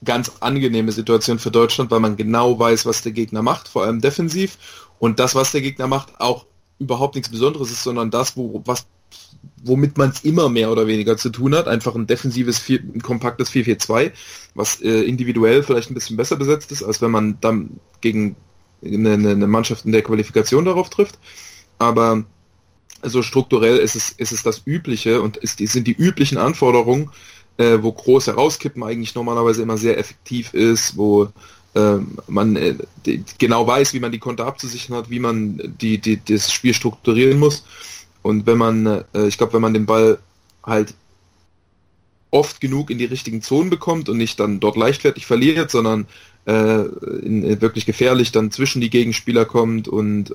ganz angenehme Situation für Deutschland, weil man genau weiß, was der Gegner macht, vor allem defensiv. Und das, was der Gegner macht, auch überhaupt nichts Besonderes ist, sondern das, womit man es immer mehr oder weniger zu tun hat. Einfach ein defensives, ein kompaktes 4-4-2, was individuell vielleicht ein bisschen besser besetzt ist, als wenn man dann gegen eine Mannschaft in der Qualifikation darauf trifft. Aber also strukturell ist es das Übliche und sind die üblichen Anforderungen, wo groß herauskippen eigentlich normalerweise immer sehr effektiv ist, wo man genau weiß, wie man die Konter abzusichern hat, wie man das Spiel strukturieren muss. Und wenn man, ich glaube, wenn man den Ball halt oft genug in die richtigen Zonen bekommt und nicht dann dort leichtfertig verliert, sondern wirklich gefährlich dann zwischen die Gegenspieler kommt und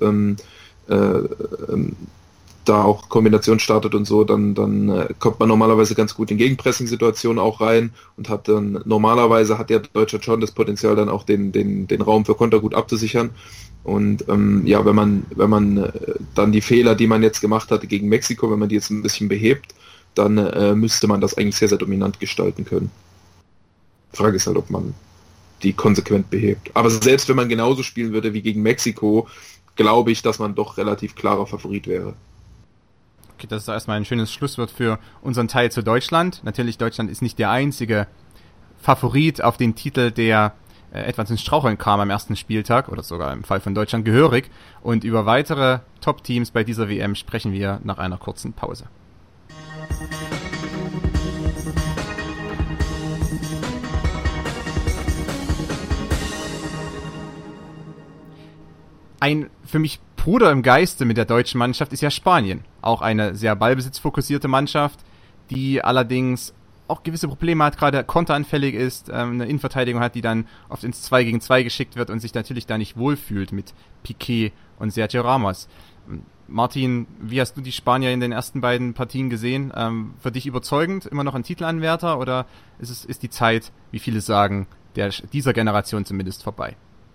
da auch Kombination startet und so, dann kommt man normalerweise ganz gut in Gegenpressing-Situationen auch rein und normalerweise hat der Deutschland schon das Potenzial, dann auch den Raum für Konter gut abzusichern. Und wenn man dann die Fehler, die man jetzt gemacht hatte gegen Mexiko, wenn man die jetzt ein bisschen behebt, dann müsste man das eigentlich sehr, sehr dominant gestalten können. Die Frage ist halt, ob man die konsequent behebt. Aber selbst wenn man genauso spielen würde wie gegen Mexiko, glaube ich, dass man doch relativ klarer Favorit wäre. Okay, das ist erstmal ein schönes Schlusswort für unseren Teil zu Deutschland. Natürlich, Deutschland ist nicht der einzige Favorit auf den Titel, der etwas ins Straucheln kam am ersten Spieltag, oder sogar im Fall von Deutschland gehörig. Und über weitere Top-Teams bei dieser WM sprechen wir nach einer kurzen Pause. Ein für mich Bruder im Geiste mit der deutschen Mannschaft ist ja Spanien. Auch eine sehr ballbesitzfokussierte Mannschaft, die allerdings auch gewisse Probleme hat, gerade konteranfällig ist, eine Innenverteidigung hat, die dann oft ins 2 gegen 2 geschickt wird und sich natürlich da nicht wohlfühlt mit Piqué und Sergio Ramos. Martin, wie hast du die Spanier in den ersten beiden Partien gesehen? Für dich überzeugend, immer noch ein Titelanwärter, oder ist die Zeit, wie viele sagen, dieser Generation zumindest vorbei?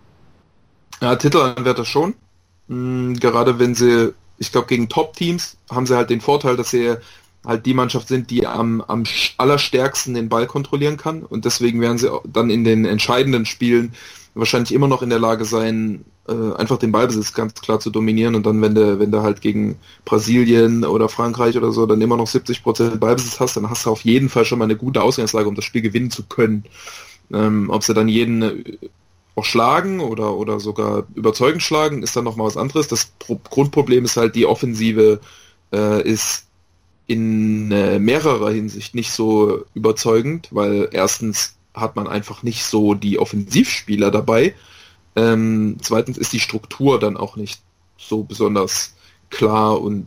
Ja, Titelanwärter schon. Gerade wenn sie, ich glaube, gegen Top-Teams haben sie halt den Vorteil, dass sie halt die Mannschaft sind, die am allerstärksten den Ball kontrollieren kann, und deswegen werden sie dann in den entscheidenden Spielen wahrscheinlich immer noch in der Lage sein, einfach den Ballbesitz ganz klar zu dominieren, und dann, wenn du halt gegen Brasilien oder Frankreich oder so dann immer noch 70% Ballbesitz hast, dann hast du auf jeden Fall schon mal eine gute Ausgangslage, um das Spiel gewinnen zu können. Ob sie dann jeden auch schlagen oder sogar überzeugend schlagen, ist dann nochmal was anderes. Das Grundproblem ist halt, die Offensive ist in mehrerer Hinsicht nicht so überzeugend, weil erstens hat man einfach nicht so die Offensivspieler dabei. Zweitens ist die Struktur dann auch nicht so besonders klar und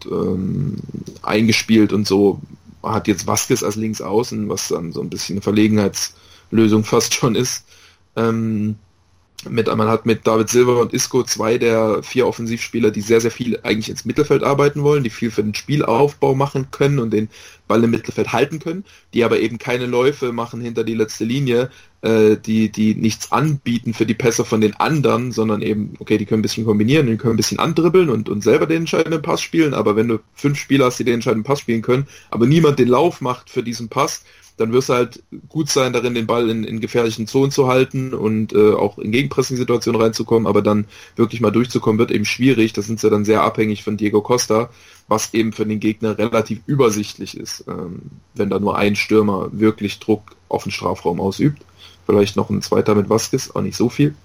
eingespielt und so. Man hat jetzt Vázquez als Linksaußen, was dann so ein bisschen eine Verlegenheitslösung fast schon ist. Man hat mit David Silva und Isco 2 der 4 Offensivspieler, die sehr, sehr viel eigentlich ins Mittelfeld arbeiten wollen, die viel für den Spielaufbau machen können und den Ball im Mittelfeld halten können, die aber eben keine Läufe machen hinter die letzte Linie, die nichts anbieten für die Pässe von den anderen, sondern eben, okay, die können ein bisschen kombinieren, die können ein bisschen andribbeln und selber den entscheidenden Pass spielen, aber wenn du 5 Spieler hast, die den entscheidenden Pass spielen können, aber niemand den Lauf macht für diesen Pass, dann wirst du halt gut sein darin, den Ball in gefährlichen Zonen zu halten und auch in Gegenpressing-Situationen reinzukommen, aber dann wirklich mal durchzukommen, wird eben schwierig. Das sind sie dann sehr abhängig von Diego Costa, was eben für den Gegner relativ übersichtlich ist, wenn da nur ein Stürmer wirklich Druck auf den Strafraum ausübt. Vielleicht noch ein zweiter mit Vázquez, auch nicht so viel.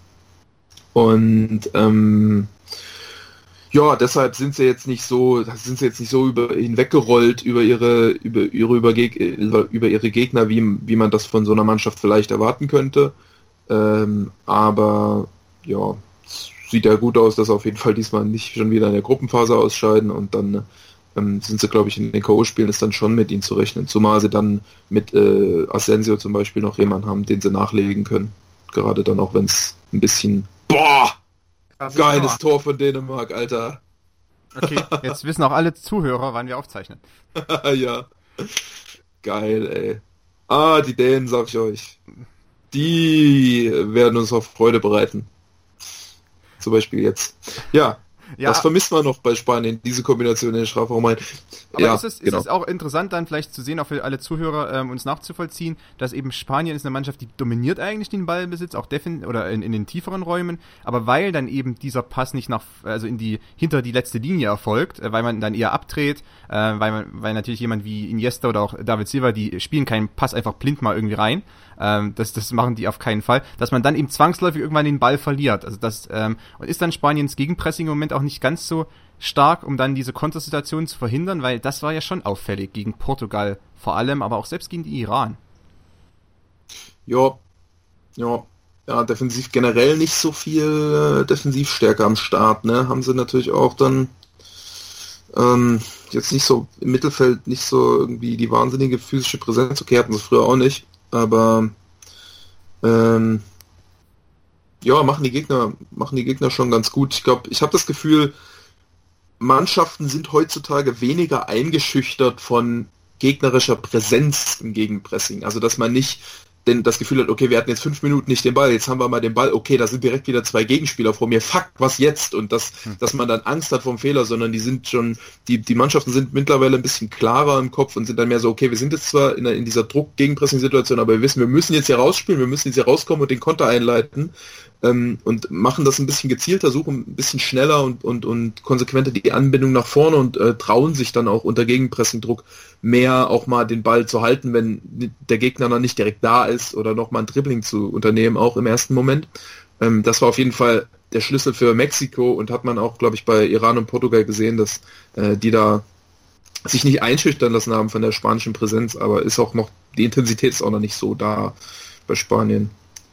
Und ja, deshalb sind sie jetzt nicht so hinweggerollt über ihre Gegner, wie man das von so einer Mannschaft vielleicht erwarten könnte. Aber ja, es sieht ja gut aus, dass sie auf jeden Fall diesmal nicht schon wieder in der Gruppenphase ausscheiden, und dann sind sie, glaube ich, in den K.O.-Spielen ist dann schon mit ihnen zu rechnen. Zumal sie dann mit Asensio zum Beispiel noch jemanden haben, den sie nachlegen können. Gerade dann auch, wenn es ein bisschen geiles Tor von Dänemark, Alter. Okay, jetzt wissen auch alle Zuhörer, wann wir aufzeichnen. Ja. Geil, ey. Die Dänen, sag ich euch. Die werden uns auf Freude bereiten. Zum Beispiel jetzt. Ja. Ja, das vermisst man noch bei Spanien, diese Kombination in den Strafraum rein. aber Ja, ist es genau. auch interessant dann vielleicht zu sehen, auch für alle Zuhörer uns nachzuvollziehen, dass eben Spanien ist eine Mannschaft, die dominiert eigentlich den Ballbesitz, auch oder in den tieferen Räumen, aber weil dann eben dieser Pass nicht hinter die letzte Linie erfolgt, weil man dann eher abdreht, weil natürlich jemand wie Iniesta oder auch David Silva, die spielen keinen Pass einfach blind mal irgendwie rein, das machen die auf keinen Fall, dass man dann eben zwangsläufig irgendwann den Ball verliert. Also und ist dann Spaniens Gegenpressing im Moment auch nicht ganz so stark, um dann diese Kontersituation zu verhindern, weil das war ja schon auffällig gegen Portugal vor allem, aber auch selbst gegen die Iran. Ja, defensiv generell nicht so viel Defensivstärke am Start, ne? Haben sie natürlich auch dann jetzt nicht so im Mittelfeld nicht so irgendwie die wahnsinnige physische Präsenz, okay, hatten sie früher auch nicht, aber machen die Gegner schon ganz gut. Ich glaube, ich habe das Gefühl, Mannschaften sind heutzutage weniger eingeschüchtert von gegnerischer Präsenz im Gegenpressing. Also, dass man nicht das Gefühl hat, okay, wir hatten jetzt 5 Minuten nicht den Ball, jetzt haben wir mal den Ball, okay, da sind direkt wieder 2 Gegenspieler vor mir, fuck, was jetzt? Und dass man dann Angst hat vom Fehler, sondern die Mannschaften sind mittlerweile ein bisschen klarer im Kopf und sind dann mehr so, okay, wir sind jetzt zwar in dieser Druck-Gegenpressing-Situation, aber wir wissen, wir müssen jetzt hier rausspielen, wir müssen jetzt hier rauskommen und den Konter einleiten, und machen das ein bisschen gezielter, suchen ein bisschen schneller und konsequenter die Anbindung nach vorne und trauen sich dann auch unter Gegenpressing-Druck mehr auch mal den Ball zu halten, wenn der Gegner noch nicht direkt da ist oder noch mal ein Dribbling zu unternehmen, auch im ersten Moment. Das war auf jeden Fall der Schlüssel für Mexiko und hat man auch, glaube ich, bei Iran und Portugal gesehen, dass die da sich nicht einschüchtern lassen haben von der spanischen Präsenz, aber die Intensität ist auch noch nicht so da bei Spanien.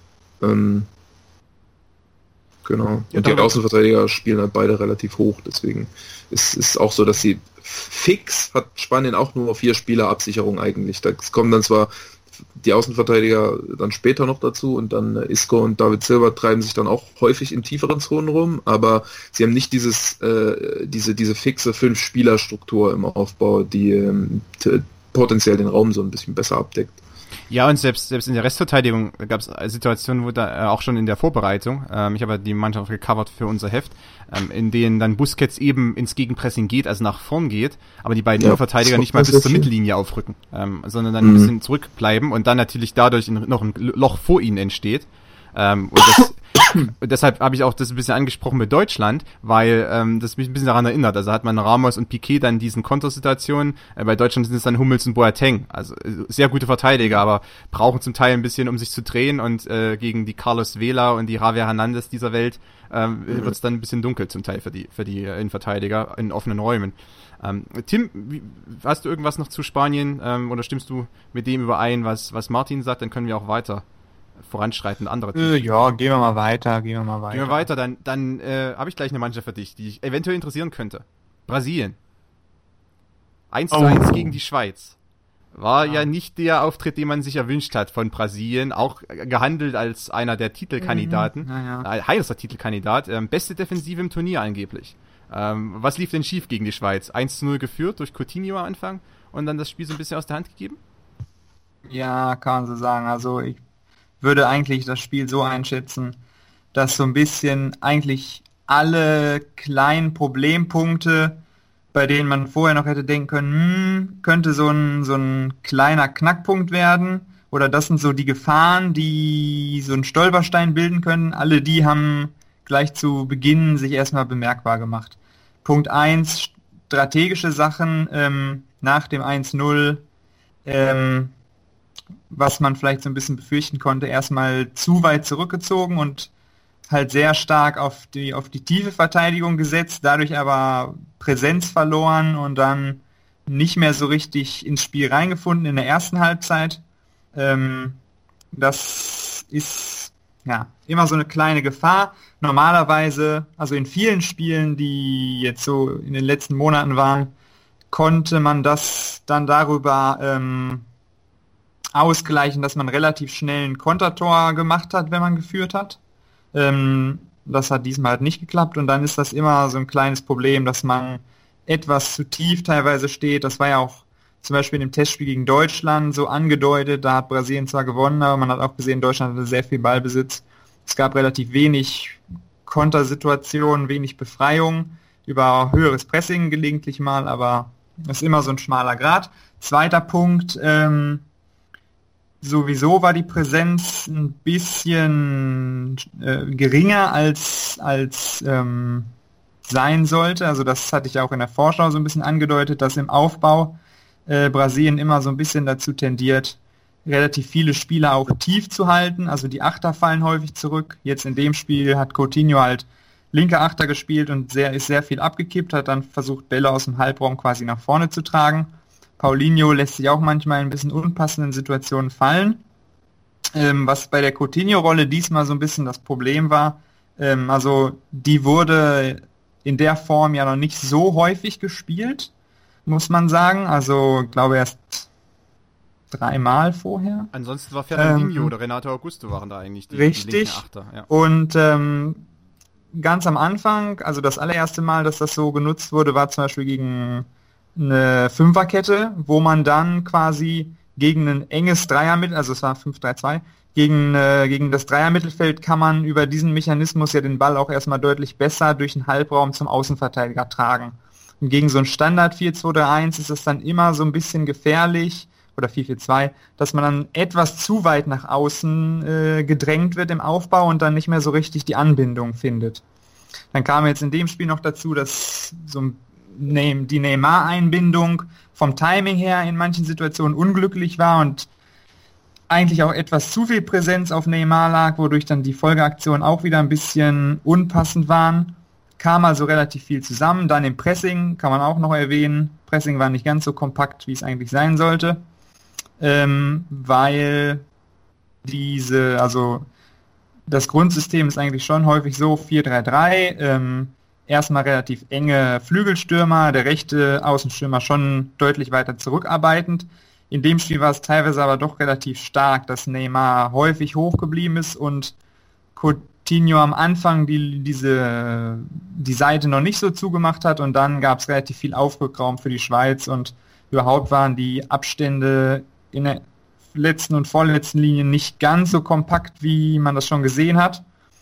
Genau. Und die Außenverteidiger spielen halt beide relativ hoch, deswegen ist es auch so, dass sie fix hat Spanien auch nur 4 Spieler Absicherung eigentlich. Da kommen dann zwar die Außenverteidiger dann später noch dazu und dann Isco und David Silva treiben sich dann auch häufig in tieferen Zonen rum, aber sie haben nicht diese fixe 5-Spieler-Struktur im Aufbau, die potenziell den Raum so ein bisschen besser abdeckt. Ja, und selbst in der Restverteidigung gab es Situationen, wo da auch schon in der Vorbereitung, ich habe die Mannschaft gecovert für unser Heft, in denen dann Busquets eben ins Gegenpressing geht, also nach vorn geht, aber die beiden Innenverteidiger nicht mal bis zur Mittellinie aufrücken, sondern dann ein bisschen zurückbleiben und dann natürlich dadurch noch ein Loch vor ihnen entsteht. Und deshalb habe ich auch das ein bisschen angesprochen mit Deutschland, weil das mich ein bisschen daran erinnert. Also hat man Ramos und Piqué dann diesen Kontersituationen. Bei Deutschland sind es dann Hummels und Boateng. Also sehr gute Verteidiger, aber brauchen zum Teil ein bisschen, um sich zu drehen. Und gegen die Carlos Vela und die Javier Hernandez dieser Welt wird es dann ein bisschen dunkel zum Teil für die Innenverteidiger in offenen Räumen. Tim, hast du irgendwas noch zu Spanien oder stimmst du mit dem überein, was Martin sagt? Dann können wir auch weiter voranschreitend andere Teams. Ja, gehen wir mal weiter. Gehen wir weiter, dann habe ich gleich eine Mannschaft für dich, die dich eventuell interessieren könnte. Brasilien. 1:1 gegen die Schweiz. War ja nicht der Auftritt, den man sich erwünscht hat von Brasilien, auch gehandelt als einer der Titelkandidaten, heißer Titelkandidat, beste Defensive im Turnier angeblich. Was lief denn schief gegen die Schweiz? 1:0 geführt durch Coutinho am Anfang und dann das Spiel so ein bisschen aus der Hand gegeben? Ja, kann man so sagen. Also ich würde eigentlich das Spiel so einschätzen, dass so ein bisschen eigentlich alle kleinen Problempunkte, bei denen man vorher noch hätte denken können, könnte so ein kleiner Knackpunkt werden, oder das sind so die Gefahren, die so einen Stolperstein bilden können, alle die haben gleich zu Beginn sich erstmal bemerkbar gemacht. Punkt 1, strategische Sachen nach dem 1:0, was man vielleicht so ein bisschen befürchten konnte, erstmal zu weit zurückgezogen und halt sehr stark auf die tiefe Verteidigung gesetzt, dadurch aber Präsenz verloren und dann nicht mehr so richtig ins Spiel reingefunden in der ersten Halbzeit. Das ist ja immer so eine kleine Gefahr. Normalerweise, also in vielen Spielen, die jetzt so in den letzten Monaten waren, konnte man das dann darüber ausgleichen, dass man relativ schnell ein Kontertor gemacht hat, wenn man geführt hat. Das hat diesmal halt nicht geklappt und dann ist das immer so ein kleines Problem, dass man etwas zu tief teilweise steht. Das war ja auch zum Beispiel in dem Testspiel gegen Deutschland so angedeutet. Da hat Brasilien zwar gewonnen, aber man hat auch gesehen, Deutschland hatte sehr viel Ballbesitz. Es gab relativ wenig Kontersituationen, wenig Befreiung. über höheres Pressing gelegentlich mal, aber das ist immer so ein schmaler Grat. Zweiter Punkt, sowieso war die Präsenz ein bisschen geringer als sein sollte. Also das hatte ich auch in der Vorschau so ein bisschen angedeutet, dass im Aufbau Brasilien immer so ein bisschen dazu tendiert, relativ viele Spieler auch tief zu halten. Also die Achter fallen häufig zurück. Jetzt in dem Spiel hat Coutinho halt linker Achter gespielt und ist sehr viel abgekippt, hat dann versucht, Bälle aus dem Halbraum quasi nach vorne zu tragen. Paulinho lässt sich auch manchmal in ein bisschen unpassenden Situationen fallen. Was bei der Coutinho-Rolle diesmal so ein bisschen das Problem war, also die wurde in der Form ja noch nicht so häufig gespielt, muss man sagen. Also ich glaube erst 3-mal vorher. Ansonsten war Fernandinho oder Renato Augusto waren da eigentlich die richtig. Die Achter. Ja. Und ganz am Anfang, also das allererste Mal, dass das so genutzt wurde, war zum Beispiel gegen eine Fünferkette, wo man dann quasi gegen ein enges Dreiermittel, also es war 5-3-2, gegen das Dreiermittelfeld kann man über diesen Mechanismus ja den Ball auch erstmal deutlich besser durch den Halbraum zum Außenverteidiger tragen. Und gegen so ein Standard 4-2-3-1 ist es dann immer so ein bisschen gefährlich, oder 4-4-2, dass man dann etwas zu weit nach außen gedrängt wird im Aufbau und dann nicht mehr so richtig die Anbindung findet. Dann kam jetzt in dem Spiel noch dazu, dass so die Neymar-Einbindung vom Timing her in manchen Situationen unglücklich war und eigentlich auch etwas zu viel Präsenz auf Neymar lag, wodurch dann die Folgeaktionen auch wieder ein bisschen unpassend waren. Kam also relativ viel zusammen. Dann im Pressing kann man auch noch erwähnen. Pressing war nicht ganz so kompakt, wie es eigentlich sein sollte, weil das Grundsystem ist eigentlich schon häufig so 4-3-3, erstmal relativ enge Flügelstürmer, der rechte Außenstürmer schon deutlich weiter zurückarbeitend. In dem Spiel war es teilweise aber doch relativ stark, dass Neymar häufig hoch geblieben ist und Coutinho am Anfang die Seite noch nicht so zugemacht hat und dann gab es relativ viel Aufrückraum für die Schweiz und überhaupt waren die Abstände in der letzten und vorletzten Linie nicht ganz so kompakt, wie man das schon gesehen hat.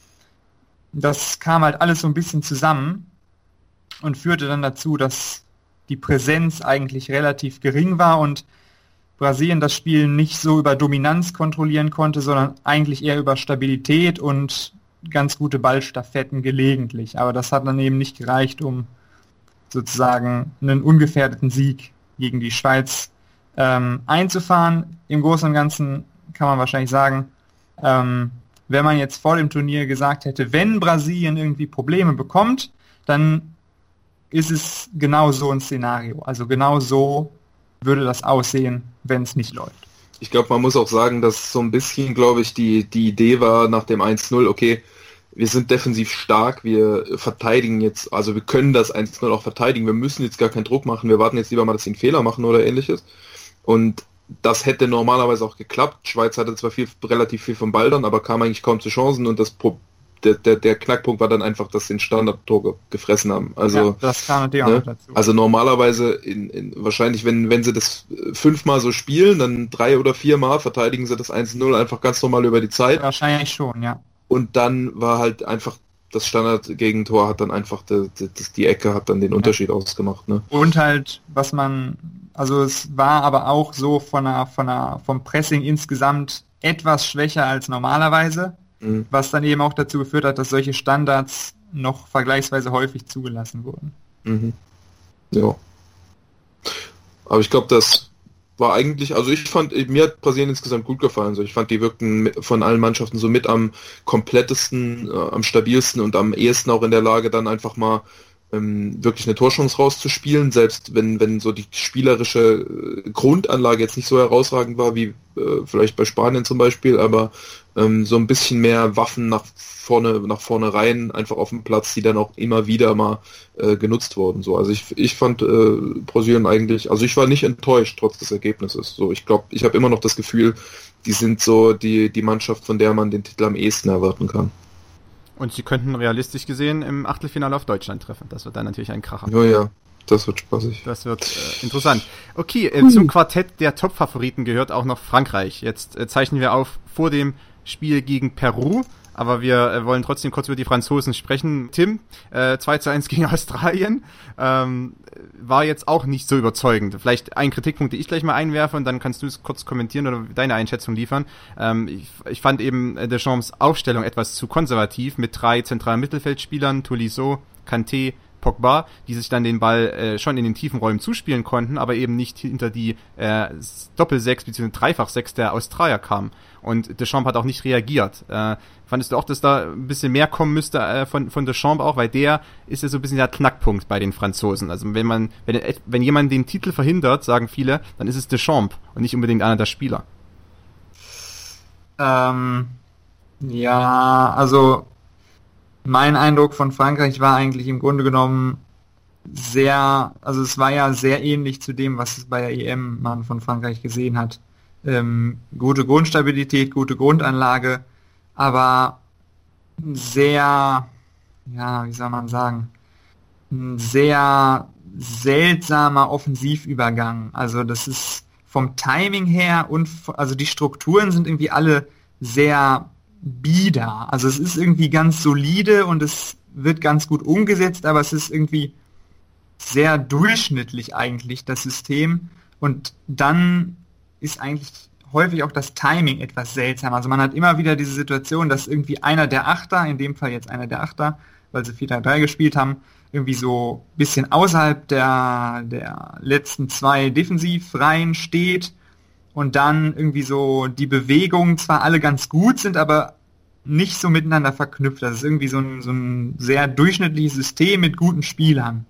Das kam halt alles so ein bisschen zusammen und führte dann dazu, dass die Präsenz eigentlich relativ gering war und Brasilien das Spiel nicht so über Dominanz kontrollieren konnte, sondern eigentlich eher über Stabilität und ganz gute Ballstaffetten gelegentlich. Aber das hat dann eben nicht gereicht, um sozusagen einen ungefährdeten Sieg gegen die Schweiz einzufahren. Im Großen und Ganzen kann man wahrscheinlich sagen, wenn man jetzt vor dem Turnier gesagt hätte, wenn Brasilien irgendwie Probleme bekommt, dann ist es genau so ein Szenario. Also genau so würde das aussehen, wenn es nicht läuft. Ich glaube, man muss auch sagen, dass so ein bisschen, glaube ich, die Idee war nach dem 1-0, okay, wir sind defensiv stark, wir verteidigen jetzt, also wir können das 1-0 auch verteidigen, wir müssen jetzt gar keinen Druck machen, wir warten jetzt lieber mal, dass sie einen Fehler machen oder ähnliches. Und das hätte normalerweise auch geklappt. Schweiz hatte zwar relativ viel vom Ball dann, aber kam eigentlich kaum zu Chancen und der Knackpunkt war dann einfach, dass sie den Standardtor gefressen haben. Also, ja, das kam natürlich auch noch dazu. Also normalerweise wahrscheinlich, wenn sie das 5-mal so spielen, dann 3 oder 4-mal verteidigen sie das 1-0 einfach ganz normal über die Zeit. Wahrscheinlich schon, ja. Und dann war halt einfach das Standard-Gegentor hat dann einfach die Ecke hat dann den Unterschied ausgemacht. Ne? Und halt, also es war aber auch so vom Pressing insgesamt etwas schwächer als normalerweise, was dann eben auch dazu geführt hat, dass solche Standards noch vergleichsweise häufig zugelassen wurden. Mhm. Ja. Aber ich glaube, das war eigentlich, also mir hat Brasilien insgesamt gut gefallen. So, ich fand, die wirkten von allen Mannschaften so mit am komplettesten, am stabilsten und am ehesten auch in der Lage, dann einfach mal wirklich eine Torchance rauszuspielen, selbst wenn so die spielerische Grundanlage jetzt nicht so herausragend war, wie vielleicht bei Spanien zum Beispiel, aber so ein bisschen mehr Waffen nach vorne rein, einfach auf dem Platz, die dann auch immer wieder mal genutzt wurden. So, also ich fand Brasilien eigentlich, also ich war nicht enttäuscht trotz des Ergebnisses. So, ich glaube, ich habe immer noch das Gefühl, die sind so die Mannschaft, von der man den Titel am ehesten erwarten kann. Und sie könnten realistisch gesehen im Achtelfinale auf Deutschland treffen. Das wird dann natürlich ein Kracher. Ja, das wird spaßig. Das wird interessant. Okay, zum Quartett der Top-Favoriten gehört auch noch Frankreich. Jetzt zeichnen wir auf vor dem Spiel gegen Peru. aber wir wollen trotzdem kurz über die Franzosen sprechen. Tim, 2:1 gegen Australien, war jetzt auch nicht so überzeugend. Vielleicht ein Kritikpunkt, den ich gleich mal einwerfe und dann kannst du es kurz kommentieren oder deine Einschätzung liefern. Ich fand eben Deschamps Aufstellung etwas zu konservativ mit 3 zentralen Mittelfeldspielern, Tolisso, Kanté, Pogba, die sich dann den Ball schon in den tiefen Räumen zuspielen konnten, aber eben nicht hinter die Doppel-6 bzw. Dreifach-6 der Australier kamen. Und Deschamps hat auch nicht reagiert. Fandest du auch, dass da ein bisschen mehr kommen müsste von Deschamps auch? Weil der ist ja so ein bisschen der Knackpunkt bei den Franzosen. Also wenn jemand den Titel verhindert, sagen viele, dann ist es Deschamps und nicht unbedingt einer der Spieler. Ja, also mein Eindruck von Frankreich war eigentlich im Grunde genommen es war ja sehr ähnlich zu dem, was bei der EM man von Frankreich gesehen hat. Gute Grundstabilität, gute Grundanlage, aber sehr, ja, wie soll man sagen, ein sehr seltsamer Offensivübergang. Also das ist vom Timing her also die Strukturen sind irgendwie alle sehr bieder. Also es ist irgendwie ganz solide und es wird ganz gut umgesetzt, aber es ist irgendwie sehr durchschnittlich eigentlich, das System. Und dann ist eigentlich häufig auch das Timing etwas seltsam. Also man hat immer wieder diese Situation, dass irgendwie einer der Achter, in dem Fall jetzt einer der Achter, weil sie 4-3-3 gespielt haben, irgendwie so ein bisschen außerhalb der letzten 2 Defensivreihen steht und dann irgendwie so die Bewegungen zwar alle ganz gut sind, aber nicht so miteinander verknüpft. Das ist irgendwie so ein sehr durchschnittliches System mit guten Spielern.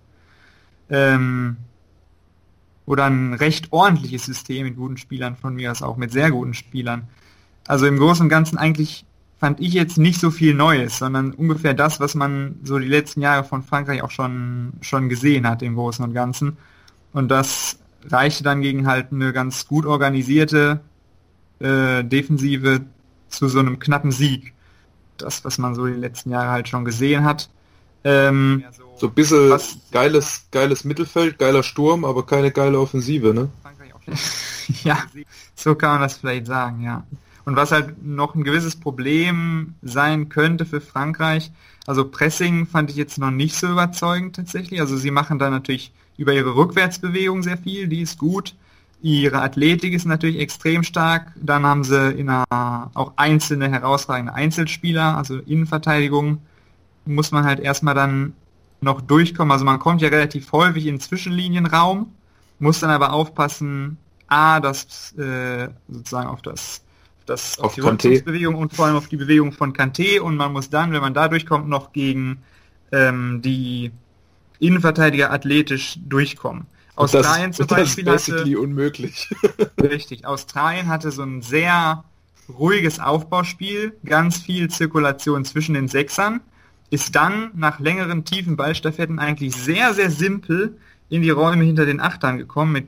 Oder ein recht ordentliches System mit guten Spielern, von mir aus auch mit sehr guten Spielern. Also im Großen und Ganzen eigentlich fand ich jetzt nicht so viel Neues, sondern ungefähr das, was man so die letzten Jahre von Frankreich auch schon gesehen hat im Großen und Ganzen. Und das reichte dann gegen halt eine ganz gut organisierte Defensive zu so einem knappen Sieg. Das, was man so die letzten Jahre halt schon gesehen hat. So ein bisschen geiles Mittelfeld, geiler Sturm, aber keine geile Offensive, ne? Ja, so kann man das vielleicht sagen, ja. Und was halt noch ein gewisses Problem sein könnte für Frankreich, also Pressing fand ich jetzt noch nicht so überzeugend tatsächlich. Also sie machen da natürlich über ihre Rückwärtsbewegung sehr viel, die ist gut. Ihre Athletik ist natürlich extrem stark. Dann haben sie auch einzelne herausragende Einzelspieler, also Innenverteidigung muss man halt erstmal dann noch durchkommen. Also man kommt ja relativ häufig in den Zwischenlinienraum, muss dann aber aufpassen, dass sozusagen auf die Rückzugsbewegung und vor allem auf die Bewegung von Kanté, und man muss dann, wenn man da durchkommt, noch gegen die Innenverteidiger athletisch durchkommen. Australien zum Beispiel hatte unmöglich. Richtig, Australien hatte so ein sehr ruhiges Aufbauspiel, ganz viel Zirkulation zwischen den Sechsern, ist dann nach längeren tiefen Ballstaffetten eigentlich sehr, sehr simpel in die Räume hinter den Achtern gekommen,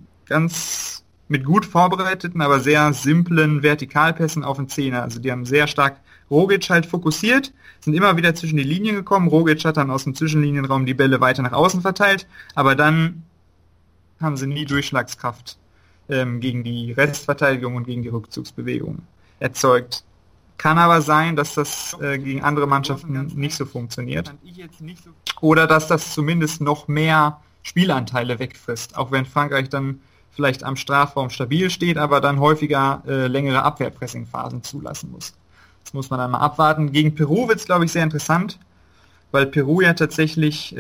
mit gut vorbereiteten, aber sehr simplen Vertikalpässen auf den Zehner. Also die haben sehr stark Rogic halt fokussiert, sind immer wieder zwischen die Linien gekommen. Rogic hat dann aus dem Zwischenlinienraum die Bälle weiter nach außen verteilt, aber dann haben sie nie Durchschlagskraft gegen die Restverteidigung und gegen die Rückzugsbewegung erzeugt. Kann aber sein, dass das gegen andere Mannschaften nicht so funktioniert. Oder dass das zumindest noch mehr Spielanteile wegfrisst, auch wenn Frankreich dann vielleicht am Strafraum stabil steht, aber dann häufiger längere Abwehrpressingphasen zulassen muss. Das muss man dann mal abwarten. Gegen Peru wird es, glaube ich, sehr interessant, weil Peru ja tatsächlich,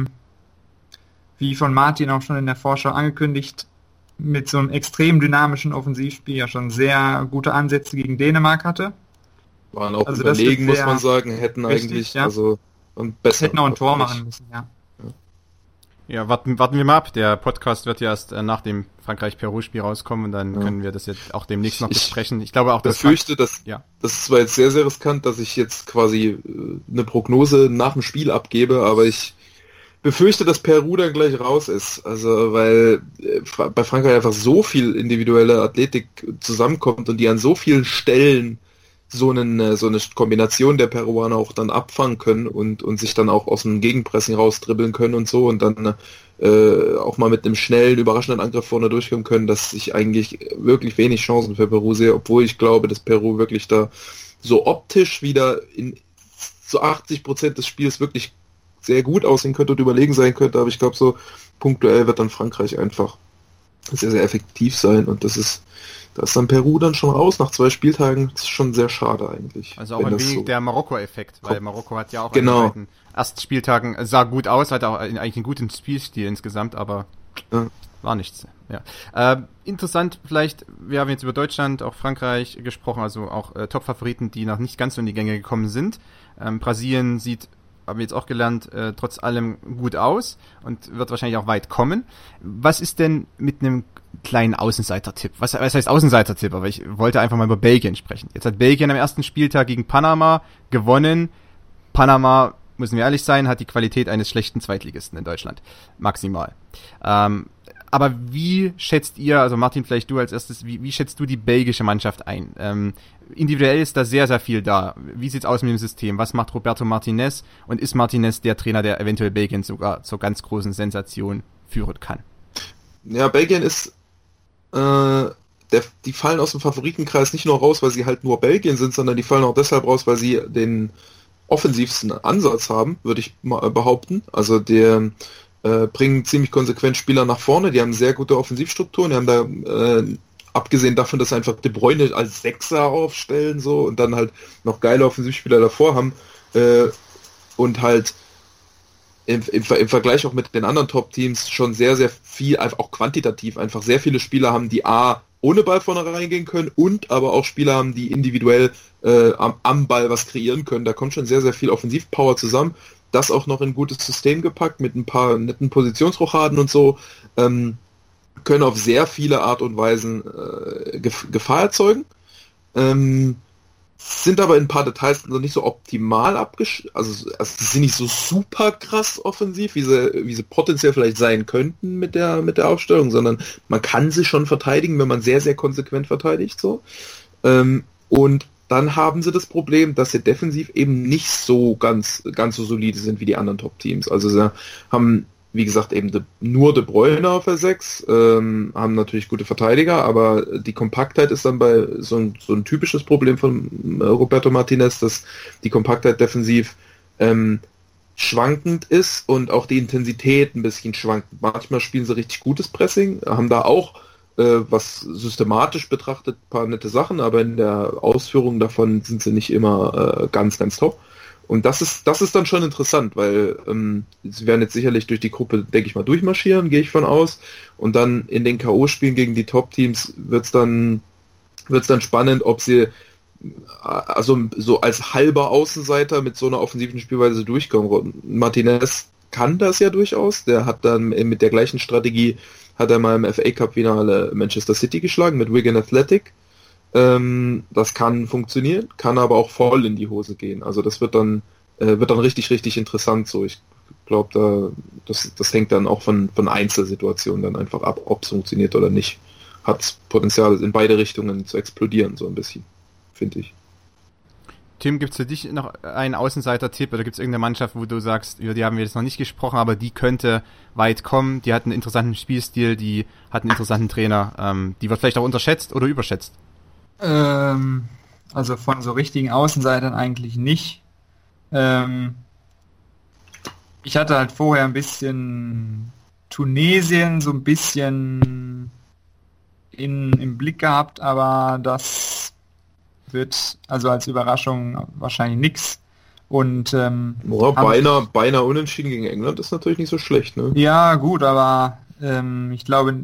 wie von Martin auch schon in der Vorschau angekündigt, mit so einem extrem dynamischen Offensivspiel ja schon sehr gute Ansätze gegen Dänemark hatte. Waren auch überlegen, muss man sagen, hätten richtig, eigentlich, ja. Also besser. Hätten auch ein Tor machen müssen, ja. Ja, warten wir mal ab. Der Podcast wird ja erst nach dem Frankreich-Peru-Spiel rauskommen und dann können wir das jetzt auch demnächst noch besprechen. Ich glaube auch, das ist zwar jetzt sehr, sehr riskant, dass ich jetzt quasi eine Prognose nach dem Spiel abgebe, aber ich befürchte, dass Peru dann gleich raus ist. Also, weil bei Frankreich einfach so viel individuelle Athletik zusammenkommt und die an so vielen Stellen so eine Kombination der Peruaner auch dann abfangen können und sich dann auch aus dem Gegenpressing rausdribbeln können und so und dann auch mal mit einem schnellen, überraschenden Angriff vorne durchkommen können, dass ich eigentlich wirklich wenig Chancen für Peru sehe, obwohl ich glaube, dass Peru wirklich da so optisch wieder in so 80% des Spiels wirklich sehr gut aussehen könnte und überlegen sein könnte, aber ich glaube, so punktuell wird dann Frankreich einfach sehr, sehr effektiv sein und da ist dann Peru dann schon raus nach 2 Spieltagen. Das ist schon sehr schade eigentlich. Also auch ein wenig so der Marokko-Effekt, weil Marokko hat ja auch an den ersten Spieltagen sah gut aus, hatte auch eigentlich einen guten Spielstil insgesamt, aber war nichts. Ja. Interessant vielleicht, wir haben jetzt über Deutschland, auch Frankreich gesprochen, also auch Top-Favoriten, die noch nicht ganz so in die Gänge gekommen sind. Brasilien sieht, haben wir jetzt auch gelernt, trotz allem gut aus und wird wahrscheinlich auch weit kommen. Was ist denn mit einem kleinen Außenseiter-Tipp? Was heißt Außenseiter-Tipp? Aber ich wollte einfach mal über Belgien sprechen. Jetzt hat Belgien am ersten Spieltag gegen Panama gewonnen. Panama, müssen wir ehrlich sein, hat die Qualität eines schlechten Zweitligisten in Deutschland. Maximal. Aber wie schätzt ihr, also Martin, vielleicht du als erstes, wie schätzt du die belgische Mannschaft ein? Individuell ist da sehr, sehr viel da. Wie sieht's aus mit dem System? Was macht Roberto Martinez? Und ist Martinez der Trainer, der eventuell Belgien sogar zur ganz großen Sensation führen kann? Ja, Belgien ist, die fallen aus dem Favoritenkreis nicht nur raus, weil sie halt nur Belgien sind, sondern die fallen auch deshalb raus, weil sie den offensivsten Ansatz haben, würde ich mal behaupten. Also der bringen ziemlich konsequent Spieler nach vorne, die haben sehr gute Offensivstrukturen, die haben da abgesehen davon, dass sie einfach De Bruyne als Sechser aufstellen so und dann halt noch geile Offensivspieler davor haben und halt im Vergleich auch mit den anderen Top-Teams schon sehr, sehr viel, einfach auch quantitativ einfach sehr viele Spieler haben, die ohne Ball vorne reingehen können und aber auch Spieler haben, die individuell am Ball was kreieren können. Da kommt schon sehr, sehr viel Offensivpower zusammen. Das auch noch in ein gutes System gepackt mit ein paar netten Positionsrochaden und so. Können auf sehr viele Art und Weisen Gefahr erzeugen. Sind aber in ein paar Details noch nicht so optimal also sie sind nicht so super krass offensiv, wie sie potenziell vielleicht sein könnten mit der Aufstellung, sondern man kann sie schon verteidigen, wenn man sehr, sehr konsequent verteidigt. So. Und dann haben sie das Problem, dass sie defensiv eben nicht so ganz so solide sind wie die anderen Top-Teams. Also sie haben, wie gesagt, eben nur De Bruyne auf der 6, haben natürlich gute Verteidiger, aber die Kompaktheit ist dann bei so ein typisches Problem von Roberto Martinez, dass die Kompaktheit defensiv schwankend ist und auch die Intensität ein bisschen schwankend. Manchmal spielen sie richtig gutes Pressing, haben da auch was systematisch betrachtet ein paar nette Sachen, aber in der Ausführung davon sind sie nicht immer ganz, ganz top. Und das ist dann schon interessant, weil sie werden jetzt sicherlich durch die Gruppe, denke ich mal, durchmarschieren, gehe ich von aus. Und dann in den K.O.-Spielen gegen die Top-Teams wird's dann spannend, ob sie also so als halber Außenseiter mit so einer offensiven Spielweise durchkommen. Martinez kann das ja durchaus. Der hat dann mit der gleichen Strategie hat er mal im FA Cup-Finale Manchester City geschlagen mit Wigan Athletic. Das kann funktionieren, kann aber auch voll in die Hose gehen. Also das wird dann richtig, richtig interessant. So, ich glaube, das hängt dann auch von Einzelsituationen dann einfach ab, ob es funktioniert oder nicht. Hat Potenzial in beide Richtungen zu explodieren, so ein bisschen, finde ich. Tim, gibt es für dich noch einen Außenseiter-Tipp oder gibt es irgendeine Mannschaft, wo du sagst, über die haben wir jetzt noch nicht gesprochen, aber die könnte weit kommen, die hat einen interessanten Spielstil, die hat einen interessanten Trainer, die wird vielleicht auch unterschätzt oder überschätzt? Also von so richtigen Außenseitern eigentlich nicht. Ich hatte halt vorher ein bisschen Tunesien so ein bisschen im Blick gehabt, aber das wird also als Überraschung wahrscheinlich nix. Und beinahe unentschieden gegen England ist natürlich nicht so schlecht, ne? Ja, gut, aber ich glaube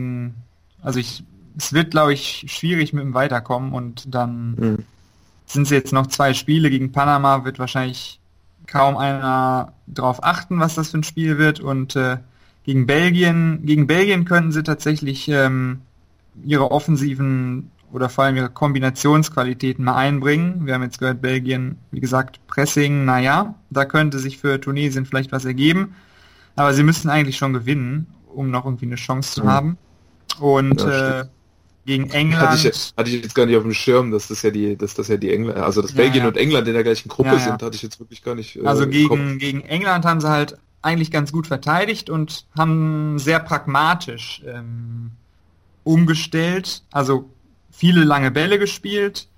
es wird, glaube ich, schwierig mit dem Weiterkommen und dann sind es jetzt noch 2 Spiele gegen Panama, wird wahrscheinlich kaum einer drauf achten, was das für ein Spiel wird und gegen Belgien könnten sie tatsächlich ihre offensiven oder vor allem ihre Kombinationsqualitäten mal einbringen. Wir haben jetzt gehört, Belgien, wie gesagt, Pressing, da könnte sich für Tunesien vielleicht was ergeben, aber sie müssen eigentlich schon gewinnen, um noch irgendwie eine Chance zu haben. Und gegen England... Hatte ich jetzt gar nicht auf dem Schirm, dass das ja die Engländer, also dass Belgien und England in der gleichen Gruppe sind, hatte ich jetzt wirklich gar nicht also gegen England haben sie halt eigentlich ganz gut verteidigt und haben sehr pragmatisch umgestellt, also viele lange Bälle gespielt,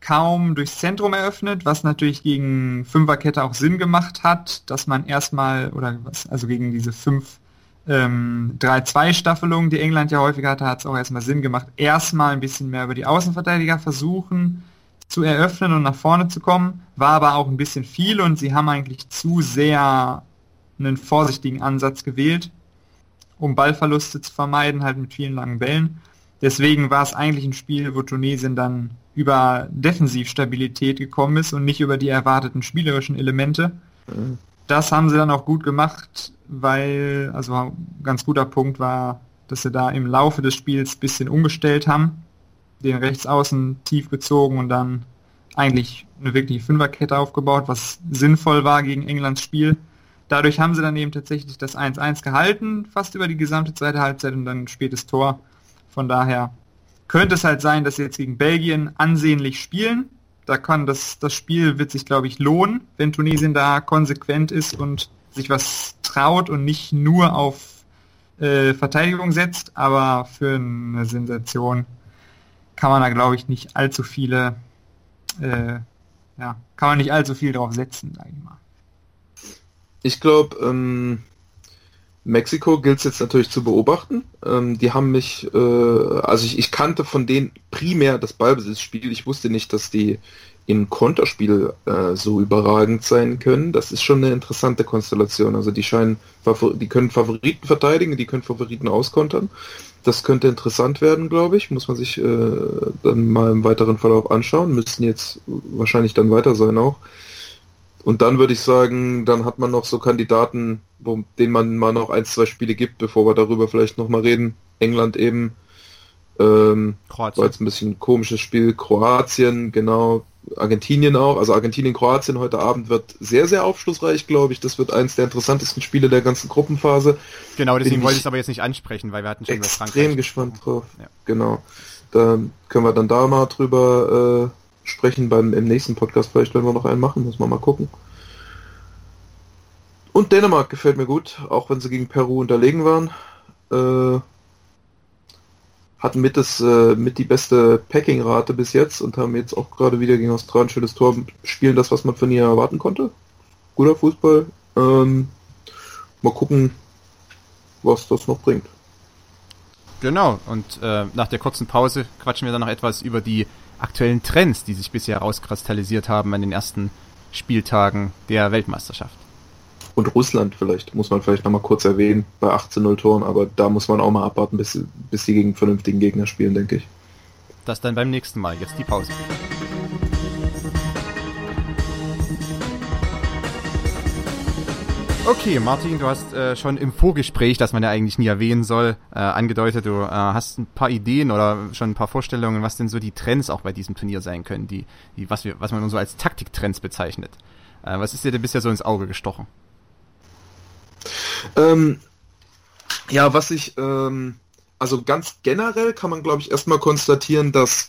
kaum durchs Zentrum eröffnet, was natürlich gegen Fünferkette auch Sinn gemacht hat, dass man erstmal, also gegen diese 5-3-2-Staffelung, die England ja häufiger hatte, hat es auch erstmal Sinn gemacht, erstmal ein bisschen mehr über die Außenverteidiger versuchen zu eröffnen und nach vorne zu kommen, war aber auch ein bisschen viel und sie haben eigentlich zu sehr einen vorsichtigen Ansatz gewählt, um Ballverluste zu vermeiden, halt mit vielen langen Bällen. Deswegen war es eigentlich ein Spiel, wo Tunesien dann über Defensivstabilität gekommen ist und nicht über die erwarteten spielerischen Elemente. Das haben sie dann auch gut gemacht, weil, also ein ganz guter Punkt war, dass sie da im Laufe des Spiels ein bisschen umgestellt haben, den Rechtsaußen tief gezogen und dann eigentlich eine wirkliche Fünferkette aufgebaut, was sinnvoll war gegen Englands Spiel. Dadurch haben sie dann eben tatsächlich das 1-1 gehalten, fast über die gesamte zweite Halbzeit und dann ein spätes Tor. Von daher könnte es halt sein, dass sie jetzt gegen Belgien ansehnlich spielen. Da kann das Spiel wird sich, glaube ich, lohnen, wenn Tunesien da konsequent ist und sich was traut und nicht nur auf Verteidigung setzt. Aber für eine Sensation kann man da, glaube ich, nicht allzu viel drauf setzen, sage ich mal. Ich glaube, Mexiko gilt es jetzt natürlich zu beobachten. Die haben mich, ich kannte von denen primär das Ballbesitzspiel. Ich wusste nicht, dass die im Konterspiel so überragend sein können. Das ist schon eine interessante Konstellation. Also die können Favoriten verteidigen, die können Favoriten auskontern. Das könnte interessant werden, glaube ich. Muss man sich dann mal im weiteren Verlauf anschauen. Müssten jetzt wahrscheinlich dann weiter sein auch. Und dann würde ich sagen, dann hat man noch so Kandidaten, denen man mal noch 1-2 Spiele gibt, bevor wir darüber vielleicht nochmal reden. England eben. Kroatien. War jetzt ein bisschen ein komisches Spiel. Kroatien, genau. Argentinien auch. Also Argentinien-Kroatien heute Abend wird sehr, sehr aufschlussreich, glaube ich. Das wird eines der interessantesten Spiele der ganzen Gruppenphase. Genau, deswegen wollte ich es aber jetzt nicht ansprechen, weil wir hatten schon über Frankreich. Extrem gespannt drauf. Ja. Genau. Da können wir dann da mal drüber sprechen im nächsten Podcast, vielleicht werden wir noch einen machen, muss man mal gucken. Und Dänemark gefällt mir gut, auch wenn sie gegen Peru unterlegen waren. Hatten mit die beste Packing-Rate bis jetzt und haben jetzt auch gerade wieder gegen Australien schönes Tor, spielen das, was man von ihr erwarten konnte. Guter Fußball. Mal gucken, was das noch bringt. Genau, und nach der kurzen Pause quatschen wir dann noch etwas über die aktuellen Trends, die sich bisher herauskristallisiert haben an den ersten Spieltagen der Weltmeisterschaft. Und Russland muss man vielleicht nochmal kurz erwähnen, bei 18-0 Toren, aber da muss man auch mal abwarten, bis sie gegen vernünftigen Gegner spielen, denke ich. Das dann beim nächsten Mal, jetzt die Pause. Okay, Martin, du hast schon im Vorgespräch, das man ja eigentlich nie erwähnen soll, angedeutet, du hast ein paar Ideen oder schon ein paar Vorstellungen, was denn so die Trends auch bei diesem Turnier sein können, was man so als Taktiktrends bezeichnet. Was ist dir denn bisher so ins Auge gestochen? Also ganz generell kann man, glaube ich, erstmal konstatieren, dass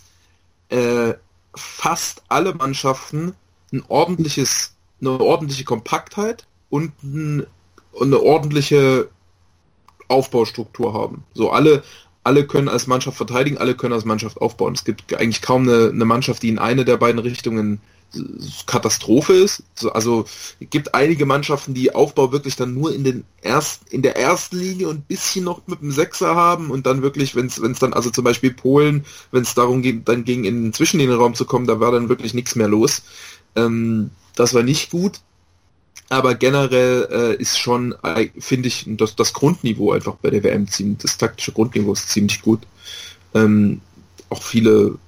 fast alle Mannschaften eine ordentliche Kompaktheit und eine ordentliche Aufbaustruktur haben. So alle können als Mannschaft verteidigen, alle können als Mannschaft aufbauen. Es gibt eigentlich kaum eine Mannschaft, die in eine der beiden Richtungen Katastrophe ist. Also es gibt einige Mannschaften, die Aufbau wirklich dann nur in der ersten Linie und ein bisschen noch mit dem Sechser haben und dann wirklich, wenn es dann, also zum Beispiel Polen, wenn es darum ging, dann in den Zwischenlinienraum zu kommen, da war dann wirklich nichts mehr los. Das war nicht gut. Aber generell ist schon, finde ich, das Grundniveau einfach bei der WM das taktische Grundniveau ist ziemlich gut. Auch viele,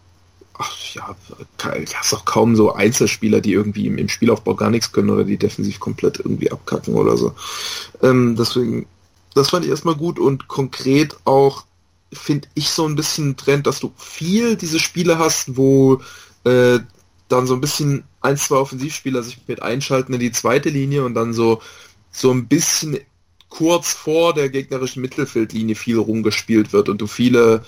hast auch kaum so Einzelspieler, die irgendwie im Spielaufbau gar nichts können oder die defensiv komplett irgendwie abkacken oder so. Deswegen, das fand ich erstmal gut und konkret auch finde ich so ein bisschen ein Trend, dass du viel diese Spiele hast, wo dann so ein bisschen 1-2 Offensivspieler sich mit einschalten in die zweite Linie und dann so ein bisschen kurz vor der gegnerischen Mittelfeldlinie viel rumgespielt wird und du viel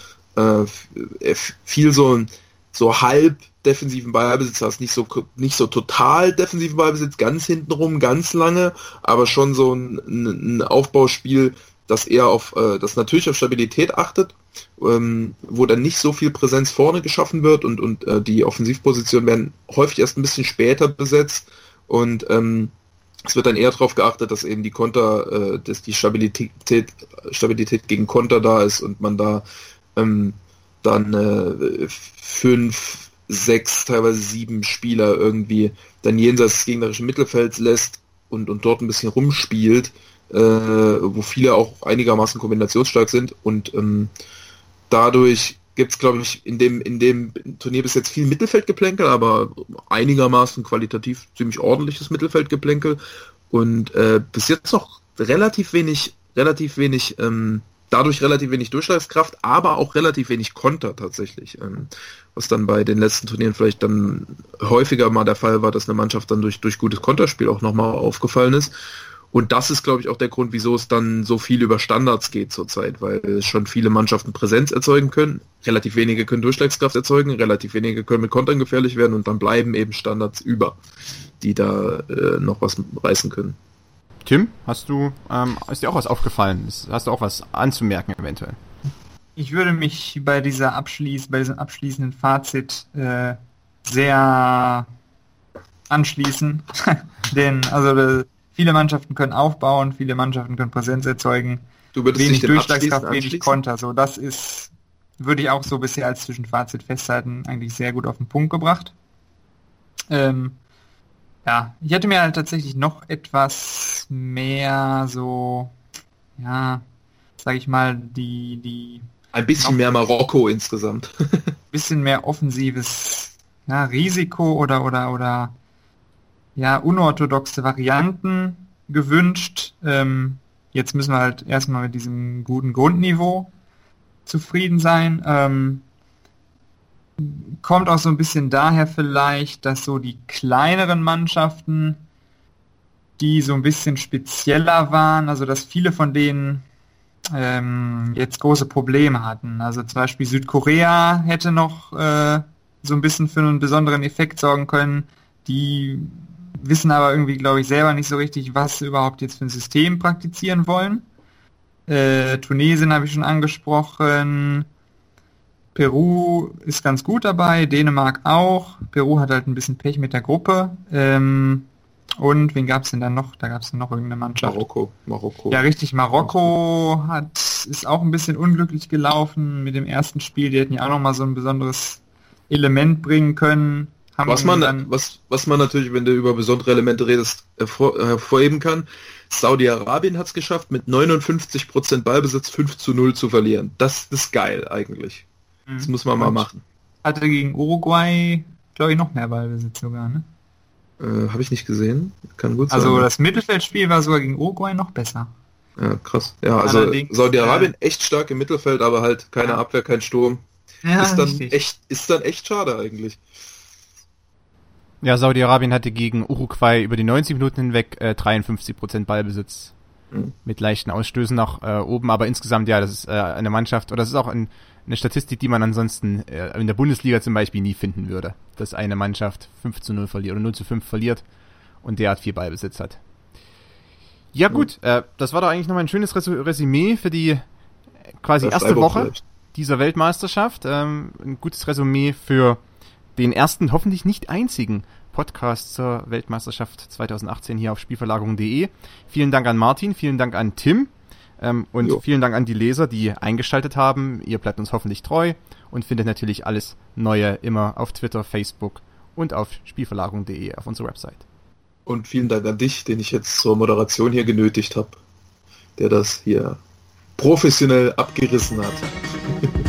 so halb defensiven Ballbesitz hast, nicht so total defensiven Ballbesitz, ganz hintenrum, ganz lange, aber schon so ein Aufbauspiel, das eher das natürlich auf Stabilität achtet, wo dann nicht so viel Präsenz vorne geschaffen wird und die Offensivpositionen werden häufig erst ein bisschen später besetzt und es wird dann eher darauf geachtet, dass eben die Konter, dass die Stabilität gegen Konter da ist und man da dann 5, 6, teilweise 7 Spieler irgendwie dann jenseits des gegnerischen Mittelfelds lässt und dort ein bisschen rumspielt, wo viele auch einigermaßen kombinationsstark sind und dadurch gibt es, glaube ich, in dem Turnier bis jetzt viel Mittelfeldgeplänkel, aber einigermaßen qualitativ ziemlich ordentliches Mittelfeldgeplänkel und bis jetzt noch relativ wenig dadurch relativ wenig Durchschlagskraft, aber auch relativ wenig Konter tatsächlich, was dann bei den letzten Turnieren vielleicht dann häufiger mal der Fall war, dass eine Mannschaft dann durch gutes Konterspiel auch nochmal aufgefallen ist. Und das ist, glaube ich, auch der Grund, wieso es dann so viel über Standards geht zurzeit, weil schon viele Mannschaften Präsenz erzeugen können, relativ wenige können Durchschlagskraft erzeugen, relativ wenige können mit Kontern gefährlich werden und dann bleiben eben Standards über, die da noch was reißen können. Tim, ist dir auch was aufgefallen? Hast du auch was anzumerken eventuell? Ich würde mich bei diesem abschließenden Fazit sehr anschließen, denn viele Mannschaften können aufbauen, viele Mannschaften können Präsenz erzeugen, du würdest wenig dich dem Durchschlagskraft, wenig Konter. So, das würde ich auch so bisher als Zwischenfazit festhalten, eigentlich sehr gut auf den Punkt gebracht. Ja, ich hätte mir halt tatsächlich noch etwas mehr so, ja, sag ich mal, ein bisschen mehr Marokko insgesamt. Bisschen mehr offensives Risiko oder ja, unorthodoxe Varianten gewünscht. Jetzt müssen wir halt erstmal mit diesem guten Grundniveau zufrieden sein. Kommt auch so ein bisschen daher vielleicht, dass so die kleineren Mannschaften, die so ein bisschen spezieller waren, also dass viele von denen jetzt große Probleme hatten. Also zum Beispiel Südkorea hätte noch so ein bisschen für einen besonderen Effekt sorgen können. Die wissen aber irgendwie, glaube ich, selber nicht so richtig, was sie überhaupt jetzt für ein System praktizieren wollen. Tunesien habe ich schon angesprochen. Peru ist ganz gut dabei, Dänemark auch. Peru hat halt ein bisschen Pech mit der Gruppe. Und wen gab es denn dann noch? Da gab es noch irgendeine Mannschaft. Marokko. Ja, richtig. Marokko ist auch ein bisschen unglücklich gelaufen mit dem ersten Spiel. Die hätten ja auch nochmal so ein besonderes Element bringen können. Was man natürlich, wenn du über besondere Elemente redest, hervorheben kann, Saudi-Arabien hat es geschafft, mit 59% Ballbesitz 5-0 zu verlieren. Das ist geil eigentlich. Das muss man mal machen. Hatte gegen Uruguay, glaube ich, noch mehr Ballbesitz sogar, ne? Habe ich nicht gesehen. Kann gut sein. Also das Mittelfeldspiel war sogar gegen Uruguay noch besser. Ja, krass. Ja, also Saudi-Arabien echt stark im Mittelfeld, aber halt keine Abwehr, kein Sturm. Ja, ist dann echt schade eigentlich. Ja, Saudi-Arabien hatte gegen Uruguay über die 90 Minuten hinweg 53% Ballbesitz. Mit leichten Ausstößen nach oben, aber insgesamt, ja, das ist eine Mannschaft, oder das ist auch eine Statistik, die man ansonsten in der Bundesliga zum Beispiel nie finden würde, dass eine Mannschaft 5-0 verliert oder 0-5 verliert und derart viel Ballbesitz hat. Ja gut, das war doch eigentlich nochmal ein schönes Resümee für die quasi erste Woche dieser Weltmeisterschaft. Ein gutes Resümee für den ersten, hoffentlich nicht einzigen Podcast zur Weltmeisterschaft 2018 hier auf Spielverlagerung.de. Vielen Dank an Martin, vielen Dank an Tim und vielen Dank an die Leser, die eingeschaltet haben. Ihr bleibt uns hoffentlich treu und findet natürlich alles Neue immer auf Twitter, Facebook und auf Spielverlagerung.de auf unserer Website. Und vielen Dank an dich, den ich jetzt zur Moderation hier genötigt habe, der das hier professionell abgerissen hat.